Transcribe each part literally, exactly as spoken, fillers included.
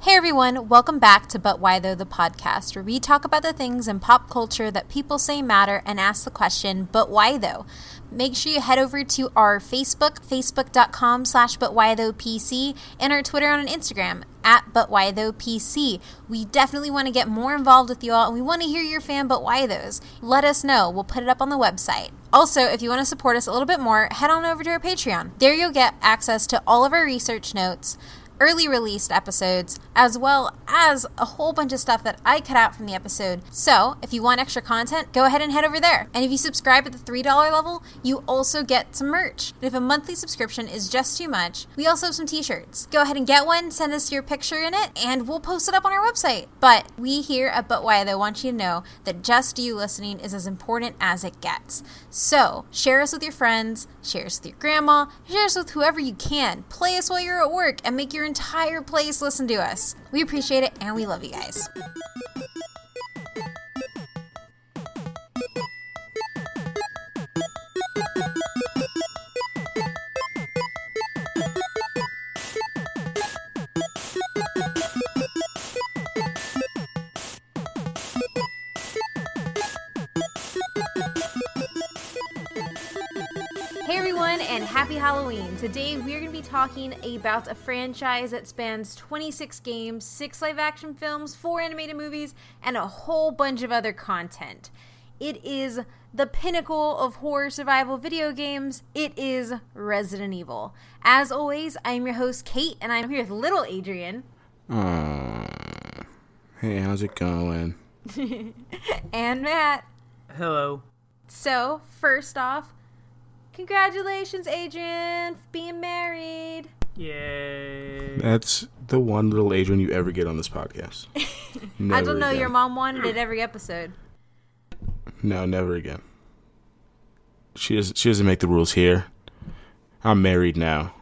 Hey everyone, welcome back to But Why Though, the podcast, where we talk about the things in pop culture that people say matter and ask the question, but why though? Make sure you head over to our Facebook, facebook.com slash But Why Though PC, and our Twitter and Instagram, at But Why Though P C. We definitely want to get more involved with you all, and we want to hear your fan But Why Thoughs. Let us know. We'll put it up on the website. Also, if you want to support us a little bit more, head on over to our Patreon. There you'll get access to all of our research notes, early released episodes, as well as a whole bunch of stuff that I cut out from the episode. So, if you want extra content, go ahead and head over there. And if you subscribe at the three dollars level, you also get some merch. If a monthly subscription is just too much, we also have some t-shirts. Go ahead and get one, send us your picture in it, and we'll post it up on our website. But we here at But Why Though want you to know that just you listening is as important as it gets. So, share us with your friends, share us with your grandma, share us with whoever you can. Play us while you're at work and make your entire place listen to us. We appreciate it, and we love you guys. Hey everyone, and happy Halloween. Today we're going to be talking about a franchise that spans twenty-six games, six live-action films, four animated movies, and a whole bunch of other content. It is the pinnacle of horror survival video games. It is Resident Evil. As always, I'm your host, Kate, and I'm here with little Adrian. Aww. Hey, how's it going? And Matt. Hello. So, first off, congratulations, Adrian, for being married. Yay. That's the one little Adrian you ever get on this podcast. I don't know, again. Your mom wanted it every episode. No, never again. She doesn't, she doesn't make the rules here. I'm married now.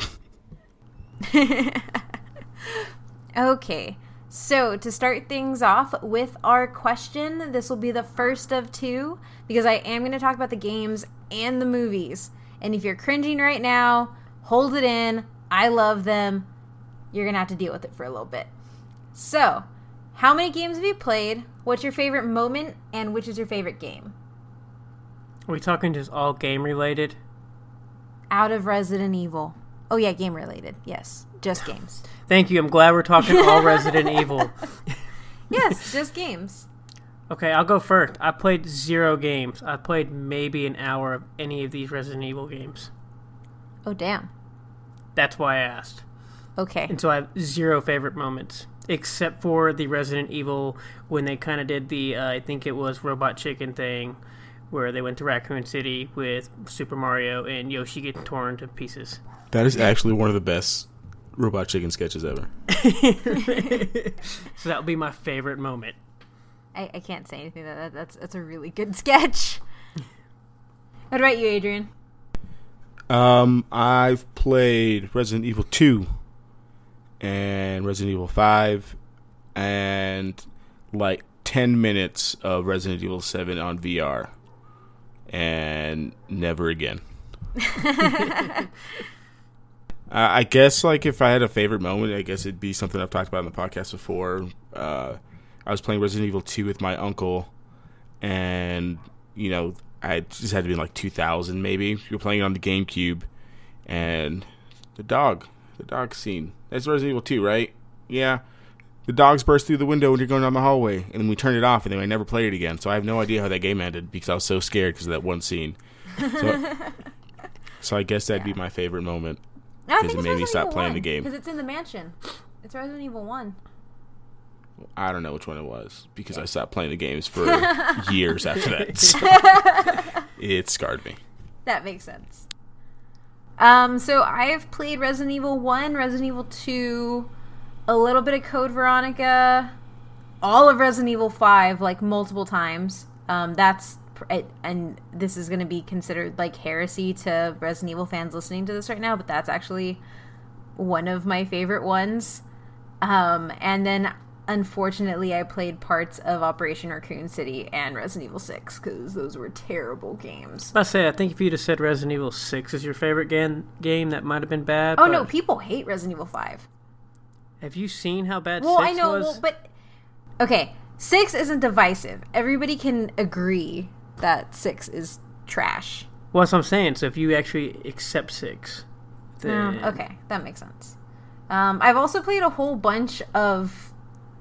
Okay, so to start things off with our question, this will be the first of two, because I am going to talk about the games and the movies. And if you're cringing right now, hold it in. I love them. You're going to have to deal with it for a little bit. So, how many games have you played? What's your favorite moment? And which is your favorite game? Are we talking just all game related? Out of Resident Evil. Oh yeah, game related. Yes, just games. Thank you. I'm glad we're talking all Resident Evil. Yes, just games. Okay, I'll go first. I played zero games. I played maybe an hour of any of these Resident Evil games. Oh, damn. That's why I asked. Okay. And so I have zero favorite moments, except for the Resident Evil when they kind of did the, uh, I think it was Robot Chicken thing, where they went to Raccoon City with Super Mario and Yoshi getting torn to pieces. That is actually one of the best Robot Chicken sketches ever. So that would be my favorite moment. I, I can't say anything. That that's that's a really good sketch. What about you, Adrian? Um, I've played Resident Evil two and Resident Evil five and like ten minutes of Resident Evil seven on V R, and never again. I guess, like, if I had a favorite moment, I guess it'd be something I've talked about in the podcast before. Uh, I was playing Resident Evil two with my uncle, and, you know, I just had to be in, like, two thousand, maybe. We were playing it on the GameCube, and the dog, the dog scene. That's Resident Evil two, right? Yeah. The dogs burst through the window when you're going down the hallway, and then we turned it off, and then I never played it again. So I have no idea how that game ended, because I was so scared because of that one scene. So, so I guess that'd be my favorite moment. Because it made me stop playing the game. Because it's in the mansion. It's Resident Evil one. I don't know which one it was, because I stopped playing the games for years after that. So it scarred me. That makes sense. Um, so I have played Resident Evil one, Resident Evil two, a little bit of Code Veronica, all of Resident Evil five, like, multiple times. Um, that's... It, and this is going to be considered like heresy to Resident Evil fans listening to this right now, but that's actually one of my favorite ones. Um, and then, unfortunately, I played parts of Operation Raccoon City and Resident Evil six, because those were terrible games. I say, I think if you'd have said Resident Evil six is your favorite game, game that might have been bad. Oh, but... no, people hate Resident Evil five. Have you seen how bad Well, six I know, was? well, but okay, six isn't divisive. Everybody can agree that six is trash. Well, that's what I'm saying. So if you actually accept six, then... Oh, okay, that makes sense. Um, I've also played a whole bunch of...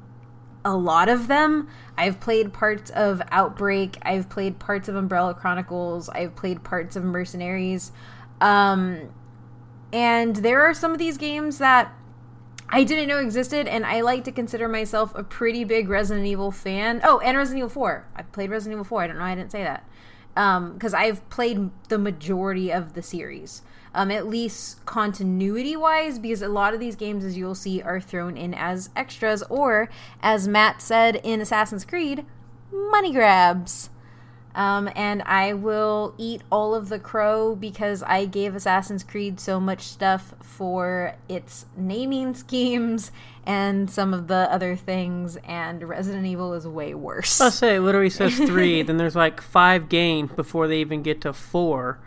A lot of them. I've played parts of Outbreak. I've played parts of Umbrella Chronicles. I've played parts of Mercenaries. Um, and there are some of these games that I didn't know existed, and I like to consider myself a pretty big Resident Evil fan. Oh, and Resident Evil four. I played Resident Evil four. I don't know why I didn't say that. Because um, I've played the majority of the series. Um, at least continuity-wise, because a lot of these games, as you'll see, are thrown in as extras, or, as Matt said in Assassin's Creed, money grabs. Um, and I will eat all of the crow because I gave Assassin's Creed so much stuff for its naming schemes and some of the other things, and Resident Evil is way worse. I'll say it literally says three, then there's like five games before they even get to four.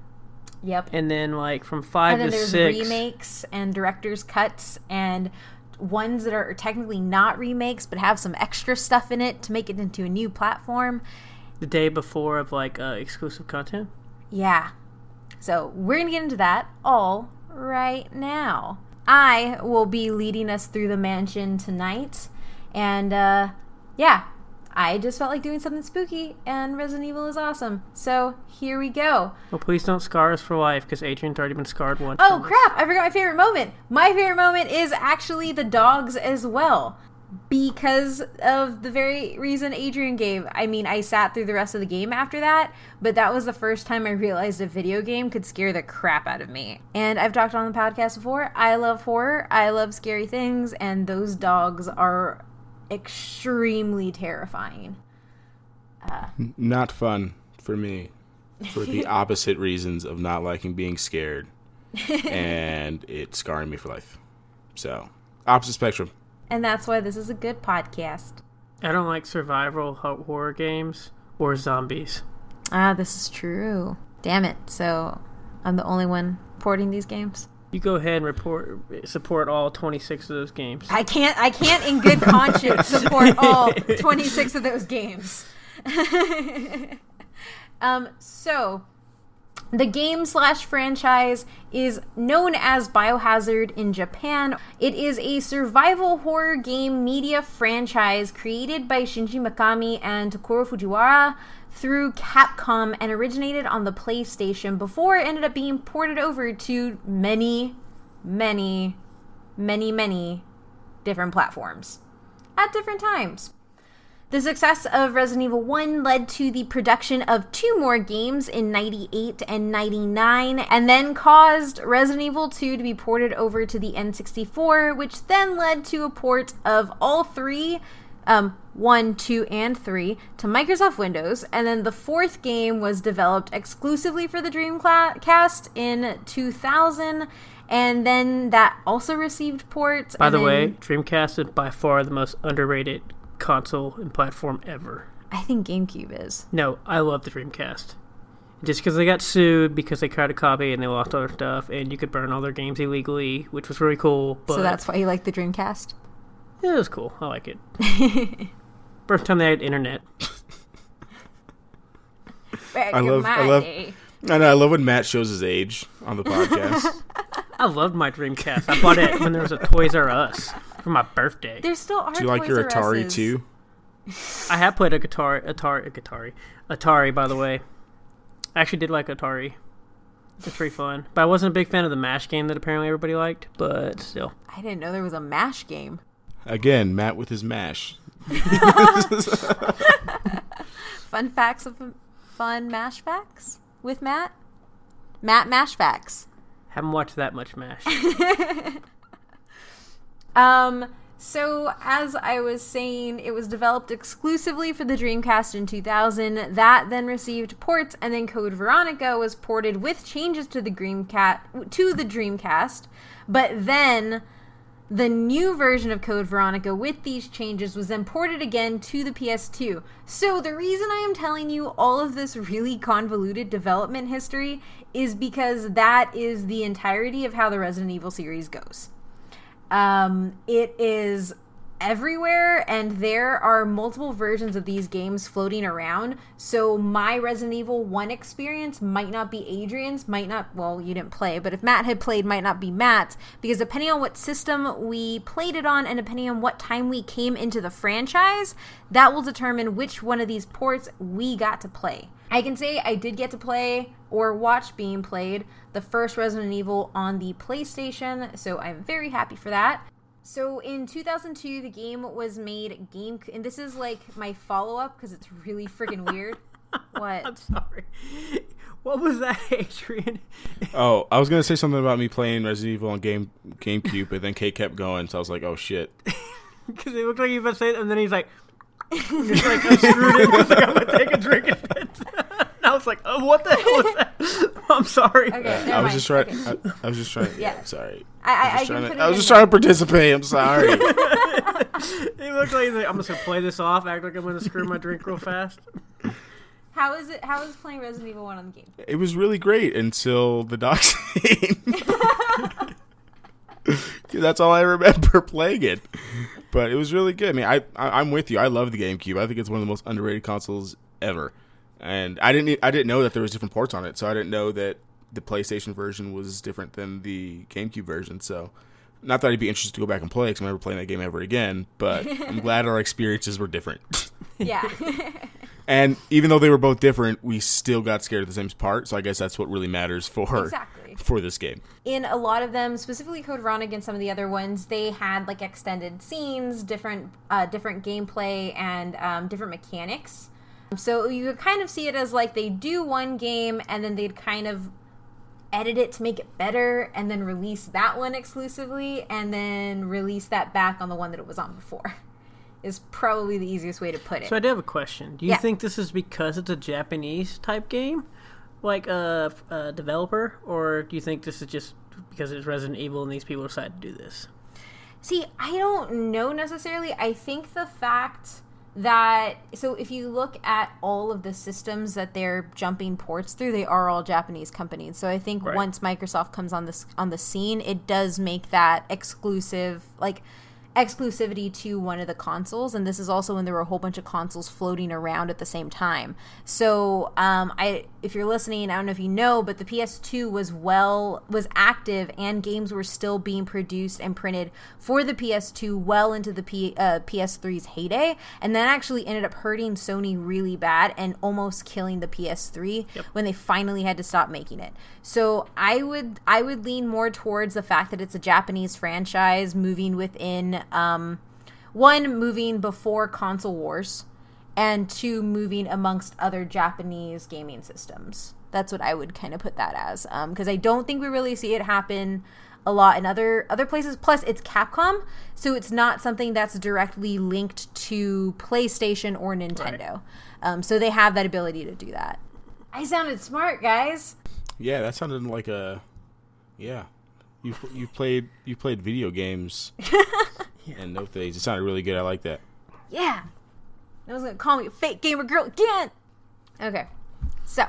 Yep. And then like from five and then to there's six. remakes and director's cuts and ones that are technically not remakes but have some extra stuff in it to make it into a new platform. The day before of like uh, exclusive content. Yeah. So we're going to get into that all right now. I will be leading us through the mansion tonight. And uh, yeah, I just felt like doing something spooky, and Resident Evil is awesome. So here we go. Well, please don't scar us for life, because Adrian's already been scarred once. Oh, crap. I forgot my favorite moment. My favorite moment is actually the dogs as well, because of the very reason Adrian gave. I mean, I sat through the rest of the game after that, but that was the first time I realized a video game could scare the crap out of me. And I've talked on the podcast before, I love horror, I love scary things, and those dogs are extremely terrifying. Uh, not fun for me, for the opposite reasons of not liking being scared and it scarring me for life. So, opposite spectrum. And that's why this is a good podcast. I don't like survival horror games or zombies. Ah, this is true. Damn it. So, I'm the only one porting these games? You go ahead and report support all twenty-six of those games. I can't I can't in good conscience support all twenty-six of those games. um so the game slash franchise is known as Biohazard in Japan. It is a survival horror game media franchise created by Shinji Mikami and Tokuro Fujiwara through Capcom and originated on the PlayStation before it ended up being ported over to many, many, many, many different platforms at different times. The success of Resident Evil one led to the production of two more games in ninety-eight and ninety-nine, and then caused Resident Evil two to be ported over to the N sixty-four, which then led to a port of all three, um, one, two, and three, to Microsoft Windows, and then the fourth game was developed exclusively for the Dreamcast in two thousand, and then that also received ports. By and the then, way, Dreamcast is by far the most underrated console and platform ever. I think GameCube is. No, I love the Dreamcast. Just because they got sued because they tried to copy and they lost all their stuff, and you could burn all their games illegally, which was really cool. But so that's why you like the Dreamcast? Yeah, it was cool. I like it. First time they had internet. Back I love, I love, I know, I love when Matt shows his age on the podcast. I loved my Dreamcast. I bought it when there was a Toys R Us for my birthday. There still are. Do you like Toys your R Atari Us's. too? I have played a guitar, Atari, Atari, Atari. By the way, I actually did like Atari. It's pretty fun, but I wasn't a big fan of the MASH game that apparently everybody liked. But still, I didn't know there was a MASH game. Again, Matt with his MASH. Fun facts of fun MASH facts with Matt. Matt MASH facts. Haven't watched that much MASH. um. So, as I was saying, it was developed exclusively for the Dreamcast in two thousand. That then received ports, and then Code Veronica was ported with changes to the Dreamcast to the Dreamcast. But then the new version of Code Veronica with these changes was then ported again to the P S two. So the reason I am telling you all of this really convoluted development history is because that is the entirety of how the Resident Evil series goes. Um, it is everywhere, and there are multiple versions of these games floating around. So my Resident Evil one experience might not be Adrian's, might not, well, you didn't play, but if Matt had played, might not be Matt's, because depending on what system we played it on and depending on what time we came into the franchise, that will determine which one of these ports we got to play. I can say I did get to play or watch being played the first Resident Evil on the PlayStation, so I'm very happy for that. So in two thousand two, the game was made game, and this is like my follow-up because it's really freaking weird. What? I'm sorry. What was that, Adrian? Oh, I was gonna say something about me playing Resident Evil on Game GameCube, but then Kate kept going, so I was like, "Oh shit!" Because it looked like he was about to say it, and then he's like, "Just like I screwed it." He's like, "I'm gonna take a drink." And I was like, "Oh, what the hell was that?" I'm sorry. Okay, I was mind. just trying. Okay. I, I was just trying. Yeah. Yeah, sorry. I, I, I I was, can trying put to, it I was in just there. trying to participate. I'm sorry. He looked like he's like, I'm just gonna play this off, act like I'm gonna screw my drink real fast. How is it? How is playing Resident Evil one on the game? It was really great until the dock scene. That's all I remember playing it. But it was really good. I mean, I, I I'm with you. I love the GameCube. I think it's one of the most underrated consoles ever. And I didn't I didn't know that there was different ports on it, so I didn't know that the PlayStation version was different than the GameCube version. So, not that I'd be interested to go back and play because I'm never playing that game ever again. But I'm glad our experiences were different. Yeah. And even though they were both different, we still got scared at the same part. So I guess that's what really matters for Exactly. for this game. In a lot of them, specifically Code Veronica and some of the other ones, they had like extended scenes, different uh, different gameplay, and um, different mechanics. So you could kind of see it as like they do one game and then they'd kind of edit it to make it better and then release that one exclusively and then release that back on the one that it was on before. Is probably the easiest way to put it. So I do have a question. Do you Yeah. think this is because it's a Japanese type game, like a, a developer, or do you think this is just because it's Resident Evil and these people decided to do this? See, I don't know necessarily. I think the fact that, so if you look at all of the systems that they're jumping ports through, they are all Japanese companies. So I think Right. once Microsoft comes on this on the scene, it does make that exclusive, like exclusivity to one of the consoles. And this is also when there were a whole bunch of consoles floating around at the same time. So um, I, if you're listening, I don't know if you know, but the P S two was well was active, and games were still being produced and printed for the P S two well into the P, uh, P S three's heyday, and that actually ended up hurting Sony really bad and almost killing the P S three Yep. when they finally had to stop making it. So I would I would lean more towards the fact that it's a Japanese franchise moving within um, one, moving before console wars, and two, moving amongst other Japanese gaming systems. That's what I would kind of put that as, because um, I don't think we really see it happen a lot in other other places. Plus, it's Capcom, so it's not something that's directly linked to PlayStation or Nintendo. Right. Um, so they have that ability to do that. I sounded smart, guys. Yeah, that sounded like a yeah. You you played you played video games and no things. It sounded really good. I like that. Yeah. No one's going to call me a fake gamer girl again. Okay. So,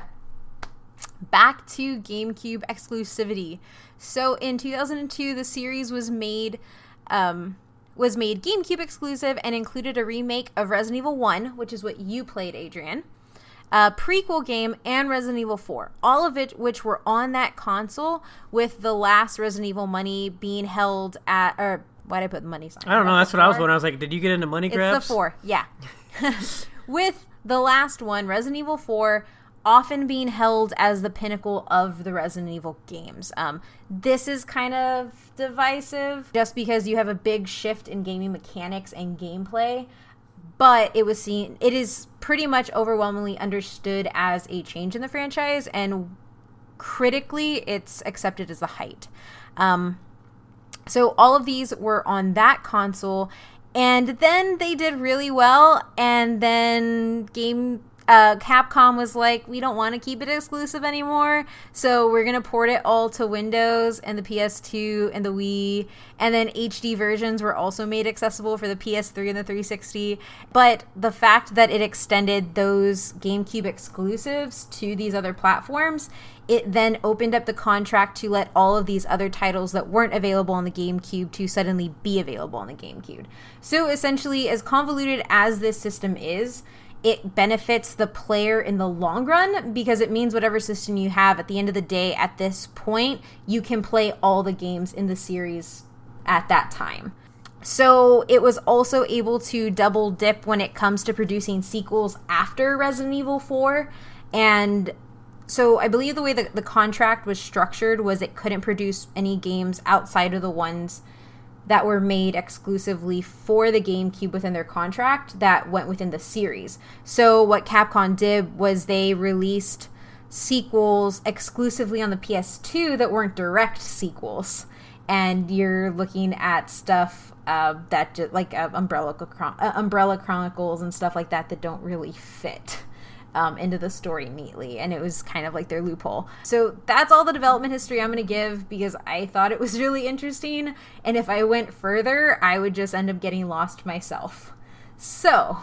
back to GameCube exclusivity. So, in two thousand two, the series was made um, was made GameCube exclusive and included a remake of Resident Evil one, which is what you played, Adrian, a prequel game, and Resident Evil four, all of it which were on that console, with the last Resident Evil money being held at, or why did I put the money sign? I don't know. That's what I was Four? wondering. I was like, did you get into money grabs? It's the four, yeah. With the last one, Resident Evil four, often being held as the pinnacle of the Resident Evil games. Um, this is kind of divisive, just because you have a big shift in gaming mechanics and gameplay. But it was seen, it is pretty much overwhelmingly understood as a change in the franchise, and critically, it's accepted as the height. Um, so all of these were on that console, and then they did really well, and then game uh, Capcom was like, we don't want to keep it exclusive anymore, so we're going to port it all to Windows and the P S two and the Wii, and then H D versions were also made accessible for the P S three and the three sixty. But the fact that it extended those GameCube exclusives to these other platforms, it then opened up the contract to let all of these other titles that weren't available on the GameCube to suddenly be available on the GameCube. So essentially, as convoluted as this system is, it benefits the player in the long run because it means whatever system you have, at the end of the day, at this point, you can play all the games in the series at that time. So it was also able to double dip when it comes to producing sequels after Resident Evil four. And so I believe the way that the contract was structured was it couldn't produce any games outside of the ones that were made exclusively for the GameCube within their contract that went within the series. So what Capcom did was they released sequels exclusively on the P S two that weren't direct sequels. And you're looking at stuff uh, that just, like uh, Umbrella, uh, Umbrella Chronicles and stuff like that that don't really fit Um, into the story neatly, and it was kind of like their loophole. So that's all the development history I'm going to give because I thought it was really interesting, and if I went further, I would just end up getting lost myself. So,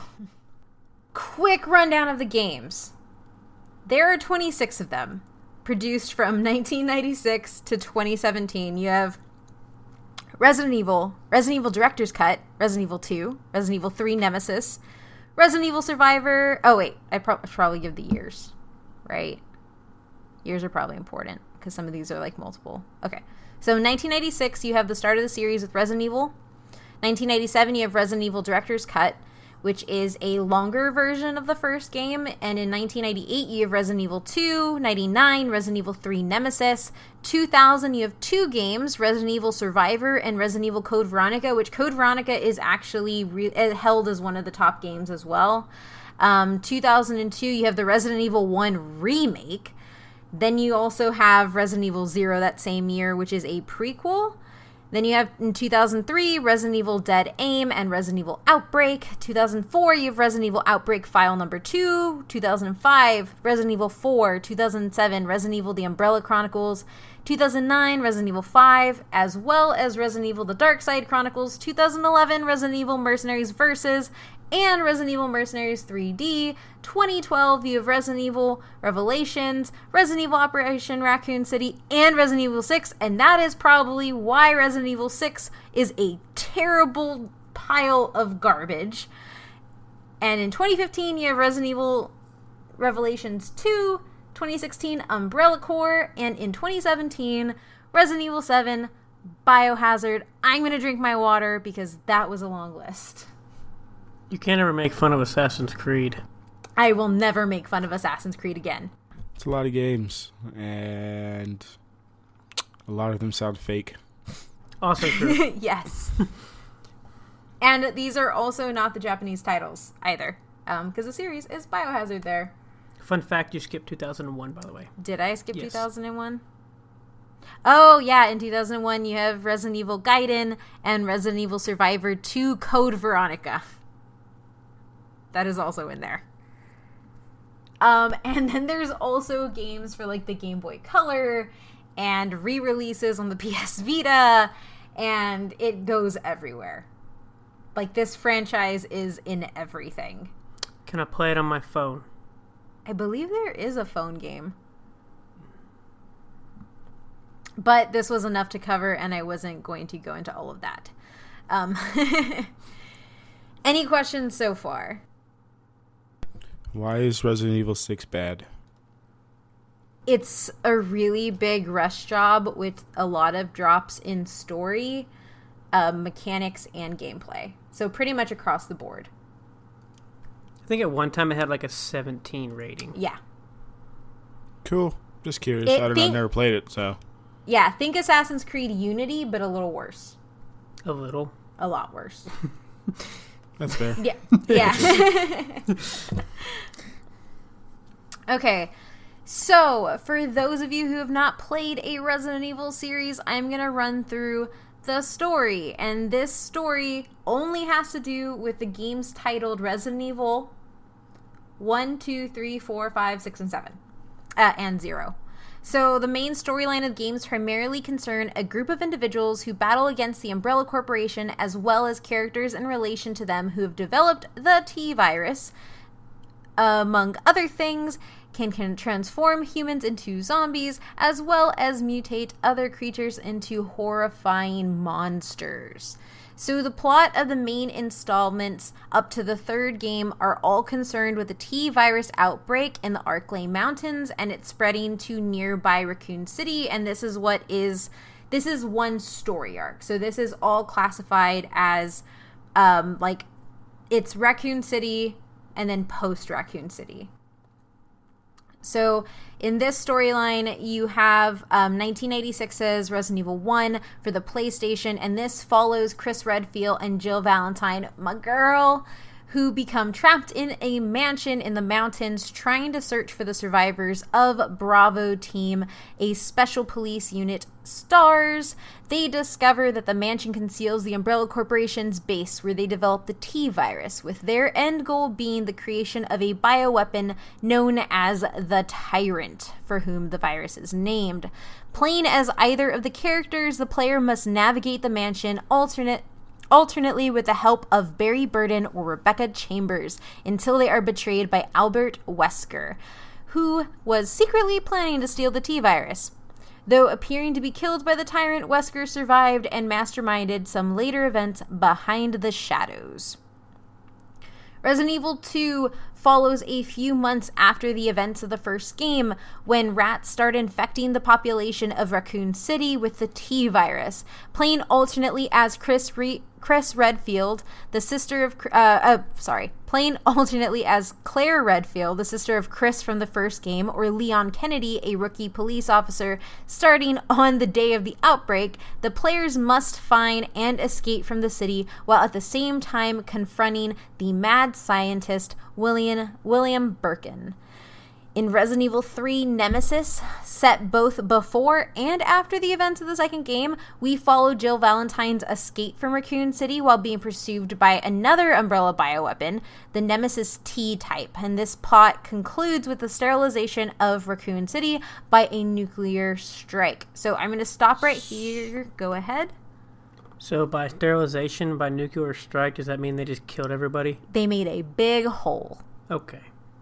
quick rundown of the games. There are twenty-six of them, produced from nineteen ninety-six to twenty seventeen. You have Resident Evil, Resident Evil Director's Cut, Resident Evil two, Resident Evil three Nemesis, Resident Evil Survivor. Oh, wait. I pro- should probably give the years, right? Years are probably important because some of these are like multiple. Okay. So nineteen ninety-six, you have the start of the series with Resident Evil. nineteen ninety-seven, you have Resident Evil Director's Cut, which is a longer version of the first game. And in nineteen ninety-eight, you have Resident Evil two, ninety-nine, Resident Evil three Nemesis. two thousand, you have two games, Resident Evil Survivor and Resident Evil Code Veronica, which Code Veronica is actually re- held as one of the top games as well. Um, two thousand two, you have the Resident Evil one remake. Then you also have Resident Evil Zero that same year, which is a prequel. Then you have, in two thousand three, Resident Evil Dead Aim and Resident Evil Outbreak. two thousand four, you have Resident Evil Outbreak File Number two. two thousand five, Resident Evil four. two thousand seven, Resident Evil The Umbrella Chronicles. two thousand nine, Resident Evil five, as well as Resident Evil The Dark Side Chronicles. two thousand eleven, Resident Evil Mercenaries Versus, and Resident Evil Mercenaries three D. twenty twelve, you have Resident Evil Revelations, Resident Evil Operation Raccoon City, and Resident Evil six, and that is probably why Resident Evil six is a terrible pile of garbage. And in twenty fifteen, you have Resident Evil Revelations two, twenty sixteen, Umbrella Corps, and in twenty seventeen, Resident Evil seven, Biohazard. I'm going to drink my water because that was a long list. You can't ever make fun of Assassin's Creed. I will never make fun of Assassin's Creed again. It's a lot of games, and a lot of them sound fake. Also true. Yes. And these are also not the Japanese titles either, because um, the series is Biohazard there. Fun fact, you skipped two thousand one, by the way. Did I skip yes. two thousand one? Oh, yeah, in two thousand one, you have Resident Evil Gaiden and Resident Evil Survivor two Code Veronica. That is also in there. Um, and then there's also games for like the Game Boy Color and re-releases on the P S Vita, and it goes everywhere. Like, this franchise is in everything. Can I play it on my phone? I believe there is a phone game. But this was enough to cover, and I wasn't going to go into all of that. Um, any questions so far? Why is Resident Evil six bad? It's a really big rush job with a lot of drops in story, uh, mechanics, and gameplay. So pretty much across the board. I think at one time it had like a seventeen rating. Yeah. Cool. Just curious. It I don't think- know. I've never played it, so. Yeah, think Assassin's Creed Unity, but a little worse. A little. A lot worse. That's fair. Yeah. Yeah. Okay. So, for those of you who have not played a Resident Evil series, I'm going to run through the story. And this story only has to do with the games titled Resident Evil one, two, three, four, five, six, and seven. Uh, and zero. So the main storyline of the games primarily concern a group of individuals who battle against the Umbrella Corporation, as well as characters in relation to them who have developed the T-Virus. Among other things, can, can transform humans into zombies, as well as mutate other creatures into horrifying monsters. So the plot of the main installments up to the third game are all concerned with the T-Virus outbreak in the Arklay Mountains, and it's spreading to nearby Raccoon City, and this is what is, this is one story arc. So this is all classified as, um, like, it's Raccoon City and then post-Raccoon City. So in this storyline, you have um, nineteen eighty-six's Resident Evil one for the PlayStation, and this follows Chris Redfield and Jill Valentine, my girl, who become trapped in a mansion in the mountains trying to search for the survivors of Bravo Team, a special police unit, STARS. They discover that the mansion conceals the Umbrella Corporation's base where they develop the T-Virus, with their end goal being the creation of a bioweapon known as the Tyrant, for whom the virus is named. Playing as either of the characters, the player must navigate the mansion alternate alternately with the help of Barry Burden or Rebecca Chambers, until they are betrayed by Albert Wesker, who was secretly planning to steal the T-Virus. Though appearing to be killed by the Tyrant, Wesker survived and masterminded some later events behind the shadows. Resident Evil two follows a few months after the events of the first game, when rats start infecting the population of Raccoon City with the T-Virus. Playing alternately as Chris Re- Chris Redfield, the sister of, uh, uh, sorry, playing alternately as Claire Redfield, the sister of Chris from the first game, or Leon Kennedy, a rookie police officer. Starting on the day of the outbreak, the players must find and escape from the city, while at the same time confronting the mad scientist William, William Birkin. In Resident Evil three Nemesis, set both before and after the events of the second game, we follow Jill Valentine's escape from Raccoon City while being pursued by another Umbrella bioweapon, the Nemesis T-type, and this plot concludes with the sterilization of Raccoon City by a nuclear strike. So I'm going to stop right here. Go ahead. So by sterilization, by nuclear strike, does that mean they just killed everybody? They made a big hole. Okay.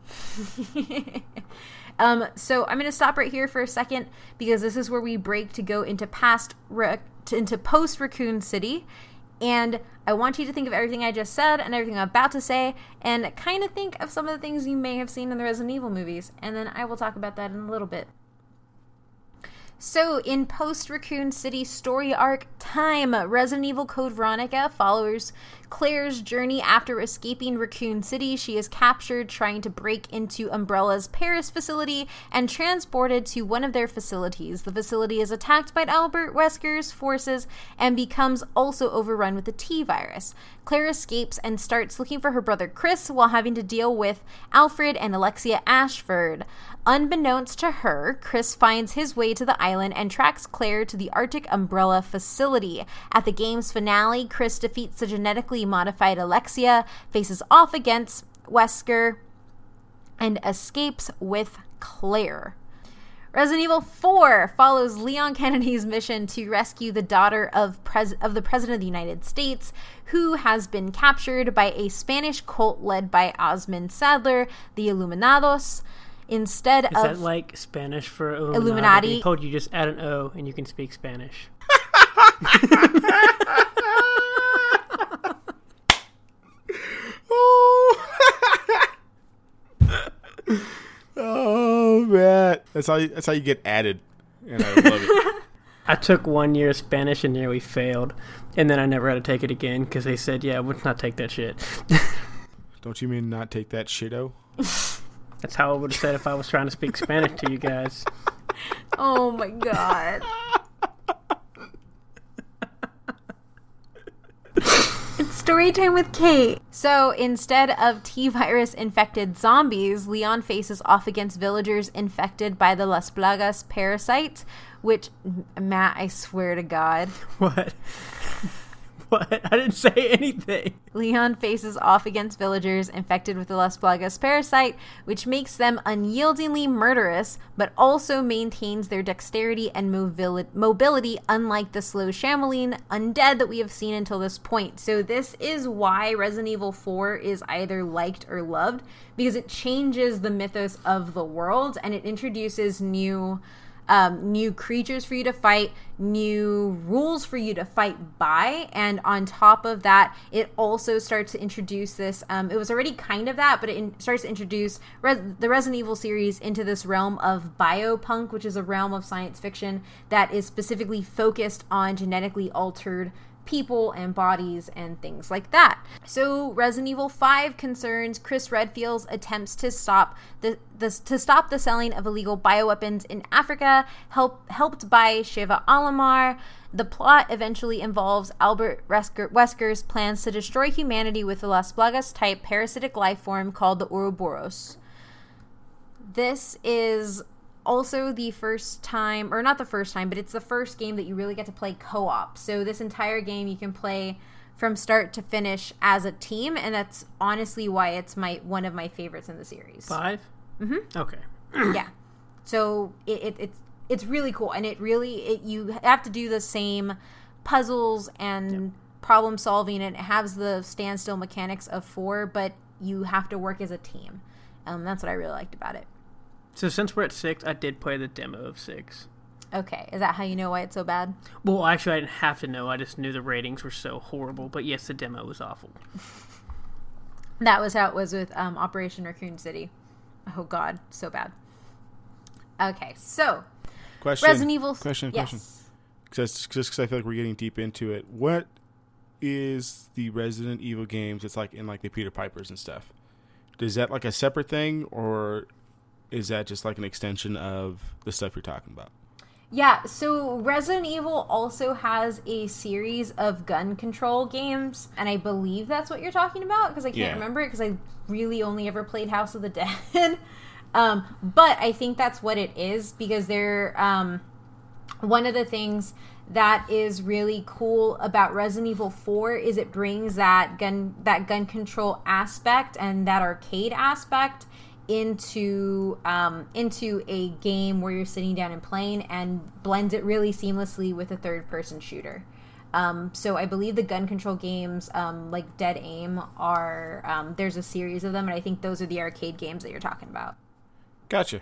um, so I'm going to stop right here for a second, because this is where we break to go into past, to, into post Raccoon City, and I want you to think of everything I just said and everything I'm about to say, and kind of think of some of the things you may have seen in the Resident Evil movies, and then I will talk about that in a little bit. So, in post-Raccoon City story arc time, Resident Evil Code Veronica follows Claire's journey after escaping Raccoon City. She is captured trying to break into Umbrella's Paris facility and transported to one of their facilities. The facility is attacked by Albert Wesker's forces and becomes also overrun with the T-Virus. Claire escapes and starts looking for her brother Chris while having to deal with Alfred and Alexia Ashford. Unbeknownst to her, Chris finds his way to the island and tracks Claire to the Arctic Umbrella facility. At the game's finale, Chris defeats the genetically modified Alexia, faces off against Wesker, and escapes with Claire. Resident Evil four follows Leon Kennedy's mission to rescue the daughter of, pres- of the President of the United States, who has been captured by a Spanish cult led by Osmond Sadler, the Illuminados. Instead Is of... that like Spanish for Illuminati? Illuminati? I told you just add an O and you can speak Spanish. Oh man, that's how you, that's how you get added, and I love it. I took one year of Spanish and nearly failed, and then I never had to take it again because they said, "Yeah, let's not take that shit." Don't you mean not take that shit-o? That's how I would have said if I was trying to speak Spanish to you guys. Oh my god. It's story time with Kate. So instead of T-virus infected zombies, Leon faces off against villagers infected by the Las Plagas parasite, which, Matt, I swear to God. What? What? I didn't say anything. Leon faces off against villagers infected with the Las Plagas parasite, which makes them unyieldingly murderous, but also maintains their dexterity and mobili- mobility, unlike the slow Shamaline undead that we have seen until this point. So this is why Resident Evil four is either liked or loved, because it changes the mythos of the world, and it introduces new... Um, new creatures for you to fight, new rules for you to fight by, and on top of that, it also starts to introduce this, um, it was already kind of that, but it in, starts to introduce Res- the Resident Evil series into this realm of biopunk, which is a realm of science fiction that is specifically focused on genetically altered people and bodies and things like that. So Resident Evil five concerns Chris Redfield's attempts to stop the, the to stop the selling of illegal bioweapons in Africa, help, helped by Sheva Alomar. The plot eventually involves Albert Wesker, Wesker's plans to destroy humanity with a Las Plagas type parasitic life form called the Ouroboros. This is also the first time, or not the first time, but it's the first game that you really get to play co-op. So this entire game you can play from start to finish as a team, and that's honestly why it's my one of my favorites in the series. Five? Mm-hmm. Okay. Yeah. So it, it, it's it's really cool, and it really it, you have to do the same puzzles and yep. problem solving, and it has the standstill mechanics of four, but you have to work as a team. Um, that's what I really liked about it. So since we're at six, I did play the demo of six. Okay, is that how you know why it's so bad? Well, actually, I didn't have to know. I just knew the ratings were so horrible. But yes, the demo was awful. That was how it was with um, Operation Raccoon City. Oh, God, so bad. Okay, so question, Resident Evil. Question, yes. question. Just because I feel like we're getting deep into it. What is the Resident Evil games? It's like in like the Peter Pipers and stuff. Is that like a separate thing, or is that just like an extension of the stuff you're talking about? Yeah, so Resident Evil also has a series of gun control games, and I believe that's what you're talking about, because I can't yeah. remember it, because I really only ever played House of the Dead. um, but I think that's what it is, because they're, um, one of the things that is really cool about Resident Evil four is it brings that gun, that gun control aspect and that arcade aspect into um, into a game where you're sitting down and playing, and blends it really seamlessly with a third-person shooter. Um, so I believe the gun control games, um, like Dead Aim, are um, there's a series of them, and I think those are the arcade games that you're talking about. Gotcha.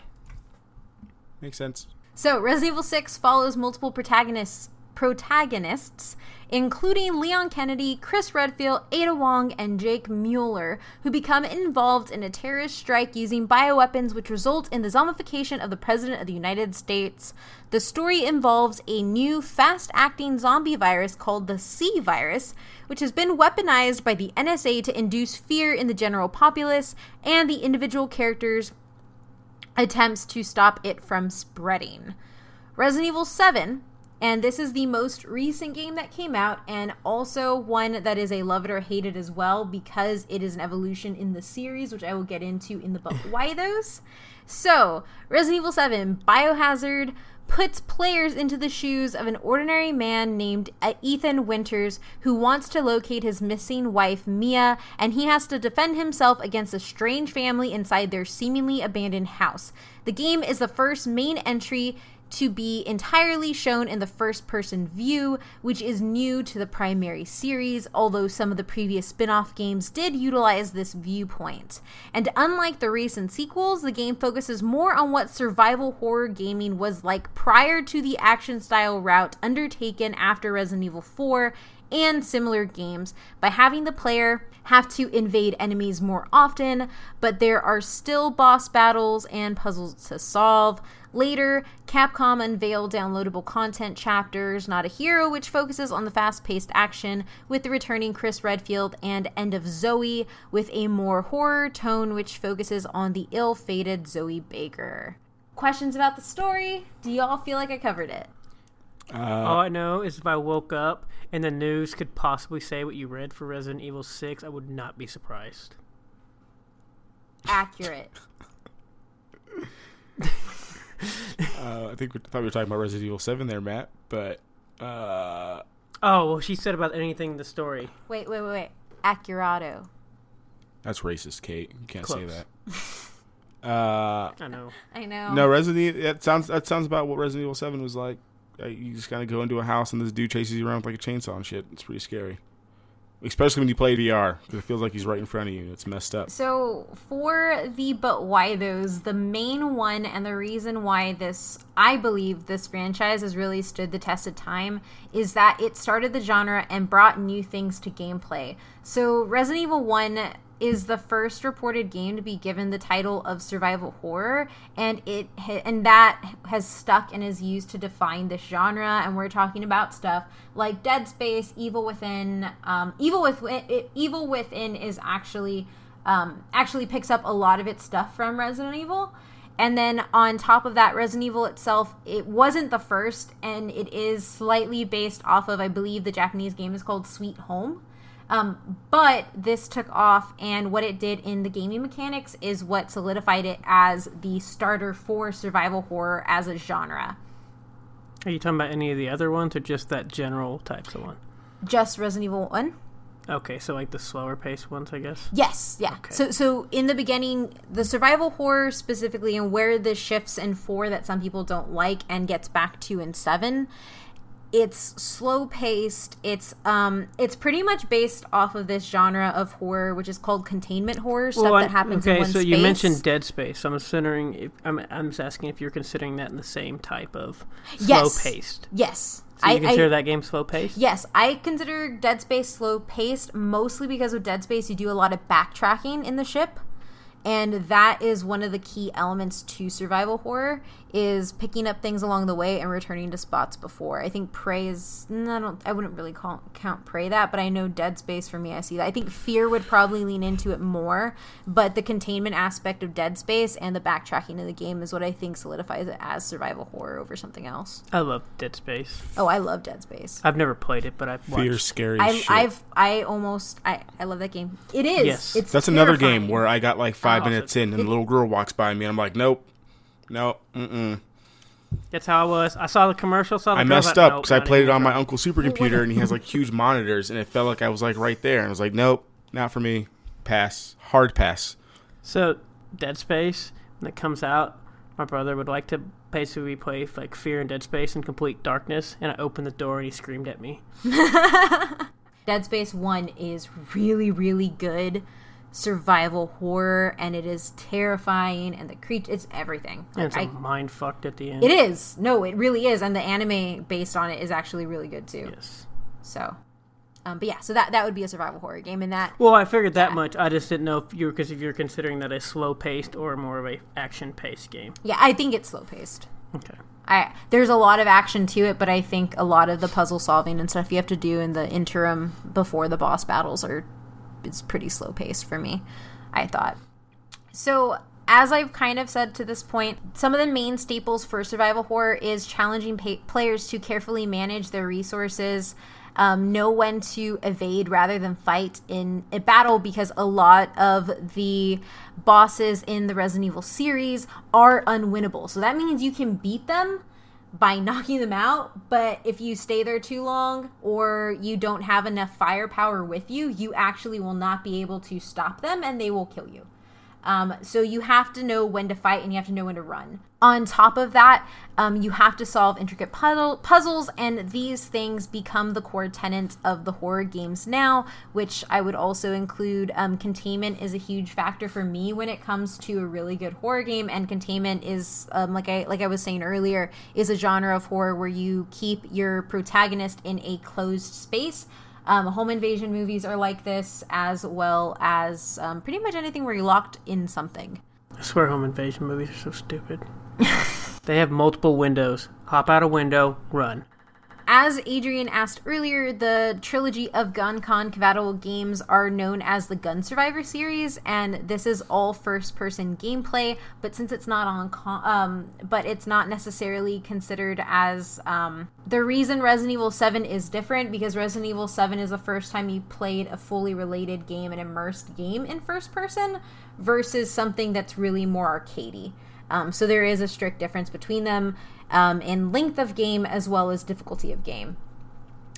Makes sense. So Resident Evil six follows multiple protagonists protagonists, including Leon Kennedy, Chris Redfield, Ada Wong, and Jake Mueller, who become involved in a terrorist strike using bioweapons which result in the zombification of the President of the United States. The story involves a new fast-acting zombie virus called the C virus, which has been weaponized by the N S A to induce fear in the general populace, and the individual characters' attempts to stop it from spreading. Resident Evil seven, and this is the most recent game that came out, and also one that is a love it or hate it as well, because it is an evolution in the series, which I will get into in the but why those. So, Resident Evil seven, Biohazard puts players into the shoes of an ordinary man named Ethan Winters, who wants to locate his missing wife, Mia, and he has to defend himself against a strange family inside their seemingly abandoned house. The game is the first main entry to be entirely shown in the first-person view, which is new to the primary series, although some of the previous spin-off games did utilize this viewpoint. And unlike the recent sequels, the game focuses more on what survival horror gaming was like prior to the action-style route undertaken after Resident Evil four and similar games, by having the player have to invade enemies more often, but there are still boss battles and puzzles to solve. Later, Capcom unveiled downloadable content chapters, Not a Hero, which focuses on the fast-paced action with the returning Chris Redfield, and End of Zoe, with a more horror tone which focuses on the ill-fated Zoe Baker. Questions about the story? Do y'all feel like I covered it? Uh, All I know is if I woke up and the news could possibly say what you read for Resident Evil six, I would not be surprised. Accurate. uh, I think we thought we were talking about Resident Evil seven there, Matt, but uh, Oh, well, she said about anything in the story. Wait, wait, wait, wait. Accurato. That's racist, Kate. You can't Close. say that. Uh, I know. I know. no, Resident Evil, that sounds, that sounds about what Resident Evil seven was like. Uh, you just kind of go into a house and this dude chases you around with like a chainsaw and shit. It's pretty scary. Especially when you play V R, because it feels like he's right in front of you. It's messed up. So for the but why those, the main one and the reason why this, I believe this franchise has really stood the test of time is that it started the genre and brought new things to gameplay. So Resident Evil one is the first reported game to be given the title of survival horror, and it and that has stuck and is used to define this genre. And we're talking about stuff like Dead Space, Evil Within. Um, Evil Within, it, Evil Within is actually um, actually picks up a lot of its stuff from Resident Evil. And then on top of that, Resident Evil itself, it wasn't the first, and it is slightly based off of, I believe the Japanese game is called Sweet Home. Um, but this took off, and what it did in the gaming mechanics is what solidified it as the starter for survival horror as a genre. Are you talking about any of the other ones, or just that general types of one? Just Resident Evil one. Okay, so like the slower paced ones, I guess? Yes, yeah. Okay. So so in the beginning, the survival horror specifically, and where this shifts in four that some people don't like and gets back to in seven, it's slow paced. It's um it's pretty much based off of this genre of horror, which is called containment horror, stuff well, that happens okay, in one so space. you mentioned Dead Space. I'm considering. If, I'm I'm just asking if you're considering that in the same type of slow Yes. paced. Yes. So you I, consider I, that game slow paced? Yes, I consider Dead Space slow paced mostly because with Dead Space you do a lot of backtracking in the ship. And that is one of the key elements to survival horror, is picking up things along the way and returning to spots before. I think Prey is... I, don't, I wouldn't really call, count Prey that, but I know Dead Space, for me, I see that. I think Fear would probably lean into it more, but the containment aspect of Dead Space and the backtracking of the game is what I think solidifies it as survival horror over something else. I love Dead Space. Oh, I love Dead Space. I've never played it, but I've watched. Fear, scary I, shit. I've, I almost... I, I love that game. It is. Yes. It's That's another terrifying. game where I got like five Oh, minutes so- in, and the little girl walks by me, and I'm like, nope, nope, mm-mm. That's how I was. I saw the commercial, saw the I girl, messed like, up nope, because I not played it even on my try. uncle's supercomputer, and he has like huge monitors, and it felt like I was like right there, and I was like, nope, not for me. Pass, hard pass. So, Dead Space, when it comes out, my brother would like to basically play like Fear and Dead Space in complete darkness, and I opened the door and he screamed at me. Dead Space one is really, really good survival horror, and it is terrifying, and the creature, it's everything. And it's I, a mind fucked at the end. it is. No, it really is, and the anime based on it is actually really good too. Yes. So, um, but yeah, so that that would be a survival horror game, and that Well, I figured that Yeah. much. I just didn't know if you were, because if you're considering that a slow paced or more of a action paced game. yeah, I think it's slow paced. Okay. I there's a lot of action to it, but I think a lot of the puzzle solving and stuff you have to do in the interim before the boss battles are it's pretty slow paced for me, I thought. So, as I've kind of said to this point, some of the main staples for survival horror is challenging pa- players to carefully manage their resources, um, know when to evade rather than fight in a battle, because a lot of the bosses in the Resident Evil series are unwinnable. So that means you can beat them by knocking them out, but if you stay there too long or you don't have enough firepower with you, you actually will not be able to stop them and they will kill you. Um, so you have to know when to fight and you have to know when to run. On top of that, um, you have to solve intricate puzzle, puzzles, and these things become the core tenets of the horror games now, which I would also include. Um, containment is a huge factor for me when it comes to a really good horror game, and containment is, um, like I like I was saying earlier, is a genre of horror where you keep your protagonist in a closed space. Um, home invasion movies are like this, as well as um, pretty much anything where you're locked in something. I swear home invasion movies are so stupid. They have multiple windows. Hop out a window, run. As Adrian asked earlier, the trilogy of GunCon Cavadal games are known as the Gun Survivor series, and this is all first-person gameplay. But since it's not on, con- um, but it's not necessarily considered as um, the reason Resident Evil seven is different, because Resident Evil seven is the first time you played a fully related game, an immersed game in first person, versus something that's really more arcadey. Um, so there is a strict difference between them um, in length of game as well as difficulty of game.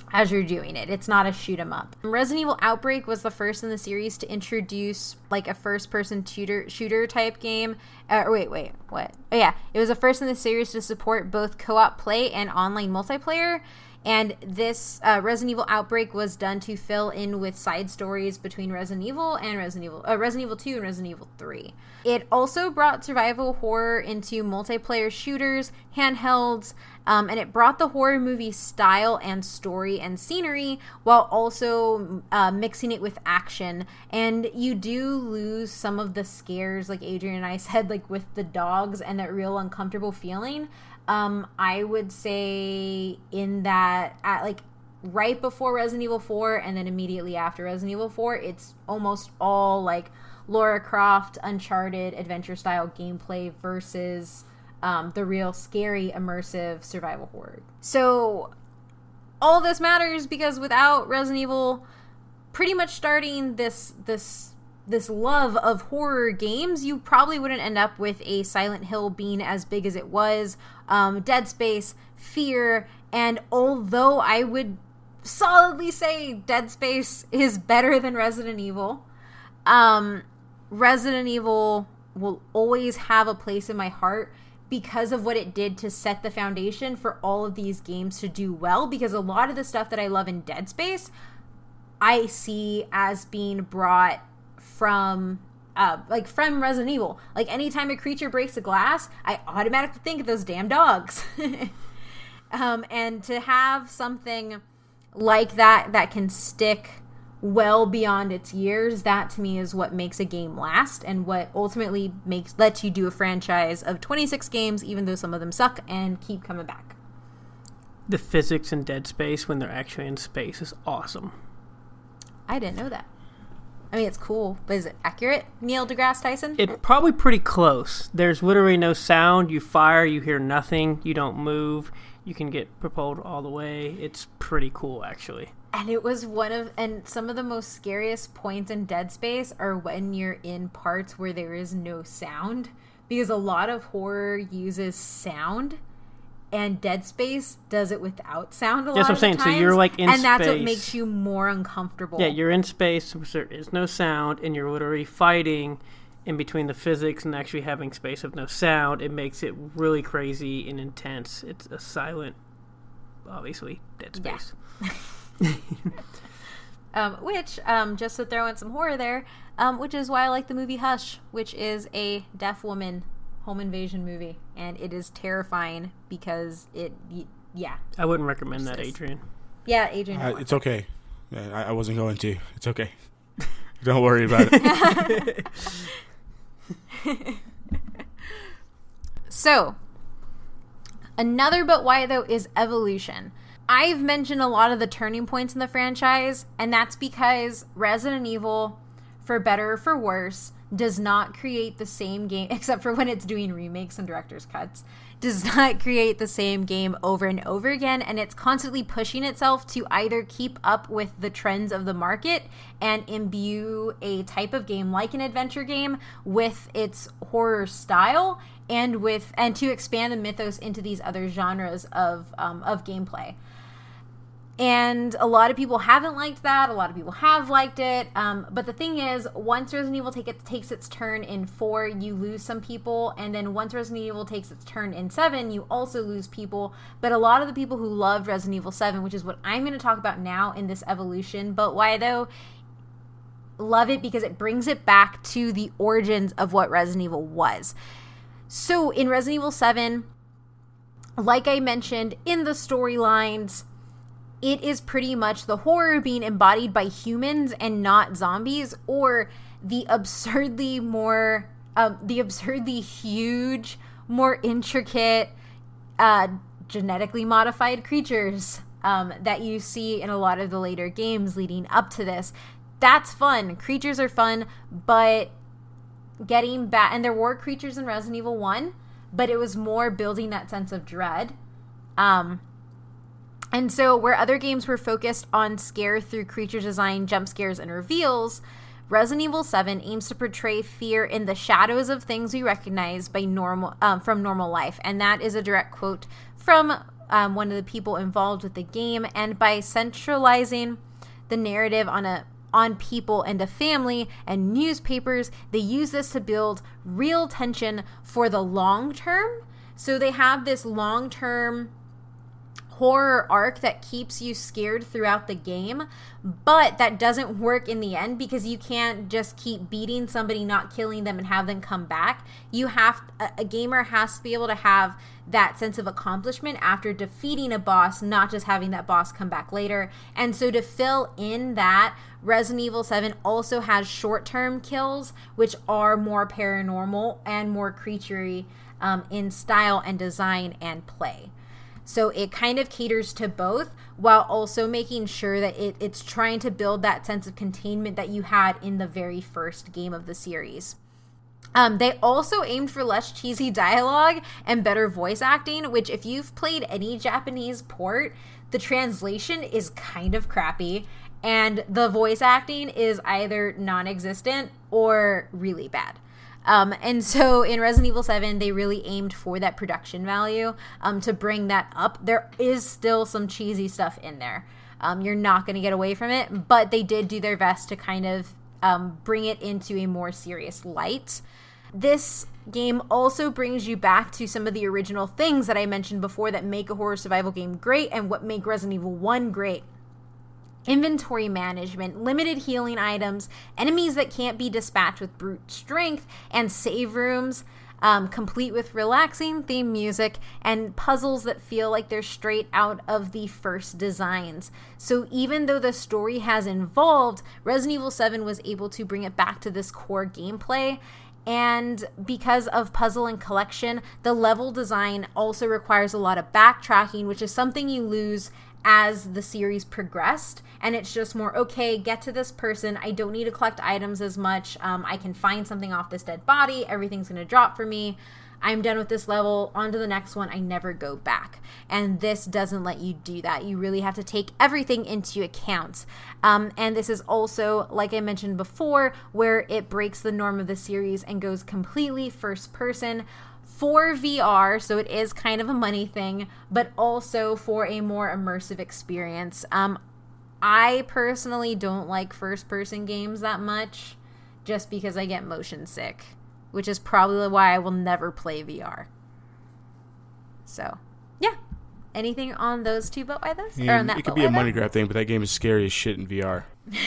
as you're doing it. It's not a shoot 'em up. Resident Evil Outbreak was the first in the series to introduce like a first-person shooter shooter type game. Uh, wait, wait, what? Oh yeah, it was the first in the series to support both co-op play and online multiplayer. And this uh, Resident Evil Outbreak was done to fill in with side stories between Resident Evil and Resident Evil, uh, Resident Evil two and Resident Evil three. It also brought survival horror into multiplayer shooters, handhelds, um, and it brought the horror movie style and story and scenery while also uh, mixing it with action. And you do lose some of the scares, like Adrian and I said, like with the dogs and that real uncomfortable feeling. Um, I would say in that, at like right before Resident Evil four and then immediately after Resident Evil four, it's almost all like Lara Croft, Uncharted, adventure-style gameplay versus um, the real scary, immersive survival horror. So all this matters because without Resident Evil pretty much starting this this this love of horror games, you probably wouldn't end up with a Silent Hill being as big as it was, um, Dead Space, Fear, and although I would solidly say Dead Space is better than Resident Evil, um, Resident Evil will always have a place in my heart because of what it did to set the foundation for all of these games to do well, because a lot of the stuff that I love in Dead Space, I see as being brought from uh like from Resident Evil. Like anytime a creature breaks a glass, I automatically think of those damn dogs. um and to have something like that that can stick well beyond its years, that to me is what makes a game last and what ultimately makes lets you do a franchise of twenty-six games, even though some of them suck, and keep coming back. The physics in Dead Space when they're actually in space is awesome. I didn't know that. I mean, it's cool, but is it accurate, Neil deGrasse Tyson? It's probably pretty close. There's literally no sound. You fire, you hear nothing, you don't move, you can get propelled all the way. It's pretty cool, actually. And it was one of, and some of the most scariest points in Dead Space are when you're in parts where there is no sound, because a lot of horror uses sound. And Dead Space does it without sound a lot of times. That's what I'm saying. So you're like in space. And that's what makes you more uncomfortable. Yeah, you're in space, so there is no sound, and you're literally fighting in between the physics and actually having space of no sound. It makes it really crazy and intense. It's a silent, obviously, Dead Space. Yeah. um, which, um, just to throw in some horror there, um, which is why I like the movie Hush, which is a deaf woman home invasion movie, and it is terrifying because it yeah I wouldn't recommend that, Adrian. Yeah, Adrian. Uh, it's okay. Yeah, I, I wasn't going to. It's okay. Don't worry about it. So another but why though is evolution. I've mentioned a lot of the turning points in the franchise, and that's because Resident Evil, for better or for worse, does not create the same game, except for when it's doing remakes and director's cuts, does not create the same game over and over again, and it's constantly pushing itself to either keep up with the trends of the market and imbue a type of game like an adventure game with its horror style, and with and to expand the mythos into these other genres of um, of gameplay. And a lot of people haven't liked that. A lot of people have liked it. Um, but the thing is, once Resident Evil take it, takes its turn in four, you lose some people. And then once Resident Evil takes its turn in seven, you also lose people. But a lot of the people who loved Resident Evil seven, which is what I'm going to talk about now in this evolution, but why though, love it because it brings it back to the origins of what Resident Evil was. So in Resident Evil seven, like I mentioned, in the storylines, it is pretty much the horror being embodied by humans and not zombies, or the absurdly more, um, the absurdly huge, more intricate, uh, genetically modified creatures um, that you see in a lot of the later games leading up to this. That's fun. Creatures are fun, but getting back, and there were creatures in Resident Evil one, but it was more building that sense of dread. Um, And so where other games were focused on scare through creature design, jump scares, and reveals, Resident Evil seven aims to portray fear in the shadows of things we recognize by normal um, from normal life. And that is a direct quote from um, one of the people involved with the game, and by centralizing the narrative on a on people and a family and newspapers, they use this to build real tension for the long term. So they have this long term horror arc that keeps you scared throughout the game, but that doesn't work in the end because you can't just keep beating somebody, not killing them, and have them come back. You have a, a gamer has to be able to have that sense of accomplishment after defeating a boss, not just having that boss come back later. And so to fill in that, Resident Evil seven also has short-term kills, which are more paranormal and more creaturey um, in style and design and play. So it kind of caters to both while also making sure that it, it's trying to build that sense of containment that you had in the very first game of the series. Um, they also aimed for less cheesy dialogue and better voice acting, which if you've played any Japanese port, the translation is kind of crappy and the voice acting is either non-existent or really bad. Um, and so in Resident Evil seven, they really aimed for that production value um, to bring that up. There is still some cheesy stuff in there. Um, you're not going to get away from it, but they did do their best to kind of um, bring it into a more serious light. This game also brings you back to some of the original things that I mentioned before that make a horror survival game great and what make Resident Evil one great. Inventory management, limited healing items, enemies that can't be dispatched with brute strength, and save rooms um, complete with relaxing theme music and puzzles that feel like they're straight out of the first designs. So even though the story has evolved, Resident Evil seven was able to bring it back to this core gameplay. And because of puzzle and collection, the level design also requires a lot of backtracking, which is something you lose as the series progressed. And it's just more, okay, get to this person. I don't need to collect items as much. Um, I can find something off this dead body. Everything's going to drop for me. I'm done with this level. On to the next one. I never go back. And this doesn't let you do that. You really have to take everything into account. Um, and this is also, like I mentioned before, where it breaks the norm of the series and goes completely first person for V R, so it is kind of a money thing, but also for a more immersive experience. Um, I personally don't like first-person games that much, just because I get motion sick, which is probably why I will never play V R. So, yeah. Anything on those two but why those? Yeah, or on that it could but be a why money though? grab thing, but that game is scary as shit in V R.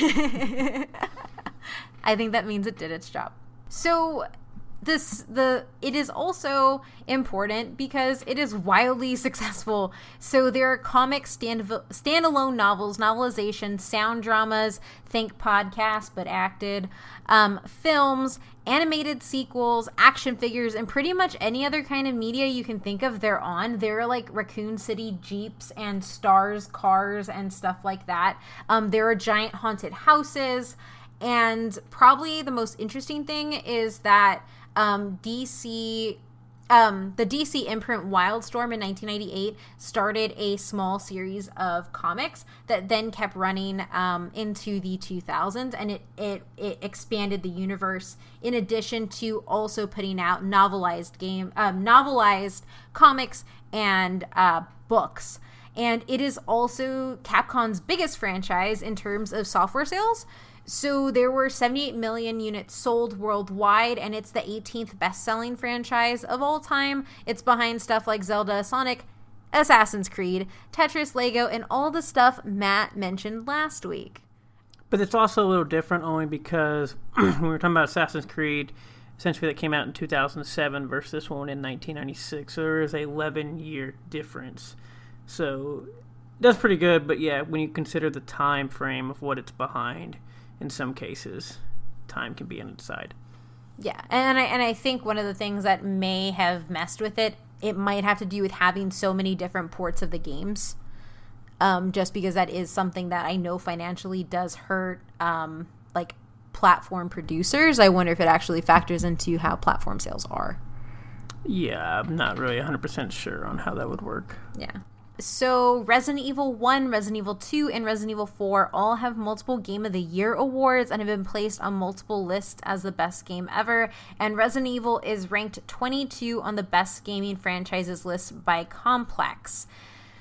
I think that means it did its job. So this the it is also important because it is wildly successful. So there are comics, stand, standalone novels, novelizations, sound dramas, think podcasts but acted, um, films, animated sequels, action figures, and pretty much any other kind of media you can think of they're on. There are like Raccoon City Jeeps and Stars cars and stuff like that. Um, there are giant haunted houses. And probably the most interesting thing is that um, D C, um, the D C imprint Wildstorm in nineteen ninety-eight started a small series of comics that then kept running um, into the two thousands, and it, it it expanded the universe in addition to also putting out novelized game, um, novelized comics and uh, books. And it is also Capcom's biggest franchise in terms of software sales. So there were seventy-eight million units sold worldwide, and it's the eighteenth best-selling franchise of all time. It's behind stuff like Zelda, Sonic, Assassin's Creed, Tetris, Lego, and all the stuff Matt mentioned last week. But it's also a little different only because when we were talking about Assassin's Creed, essentially that came out in two thousand seven versus this one in nineteen ninety-six. So there is a eleven-year difference. So that's pretty good, but yeah, when you consider the time frame of what it's behind, in some cases, time can be on its side. Yeah, and I and I think one of the things that may have messed with it, it might have to do with having so many different ports of the games. Um, just because that is something that I know financially does hurt, um, like platform producers. I wonder if it actually factors into how platform sales are. Yeah, I'm not really one hundred percent sure on how that would work. Yeah. So Resident Evil one, Resident Evil two, and Resident Evil four all have multiple Game of the Year awards and have been placed on multiple lists as the best game ever. And Resident Evil is ranked twenty-two on the best gaming franchises list by Complex.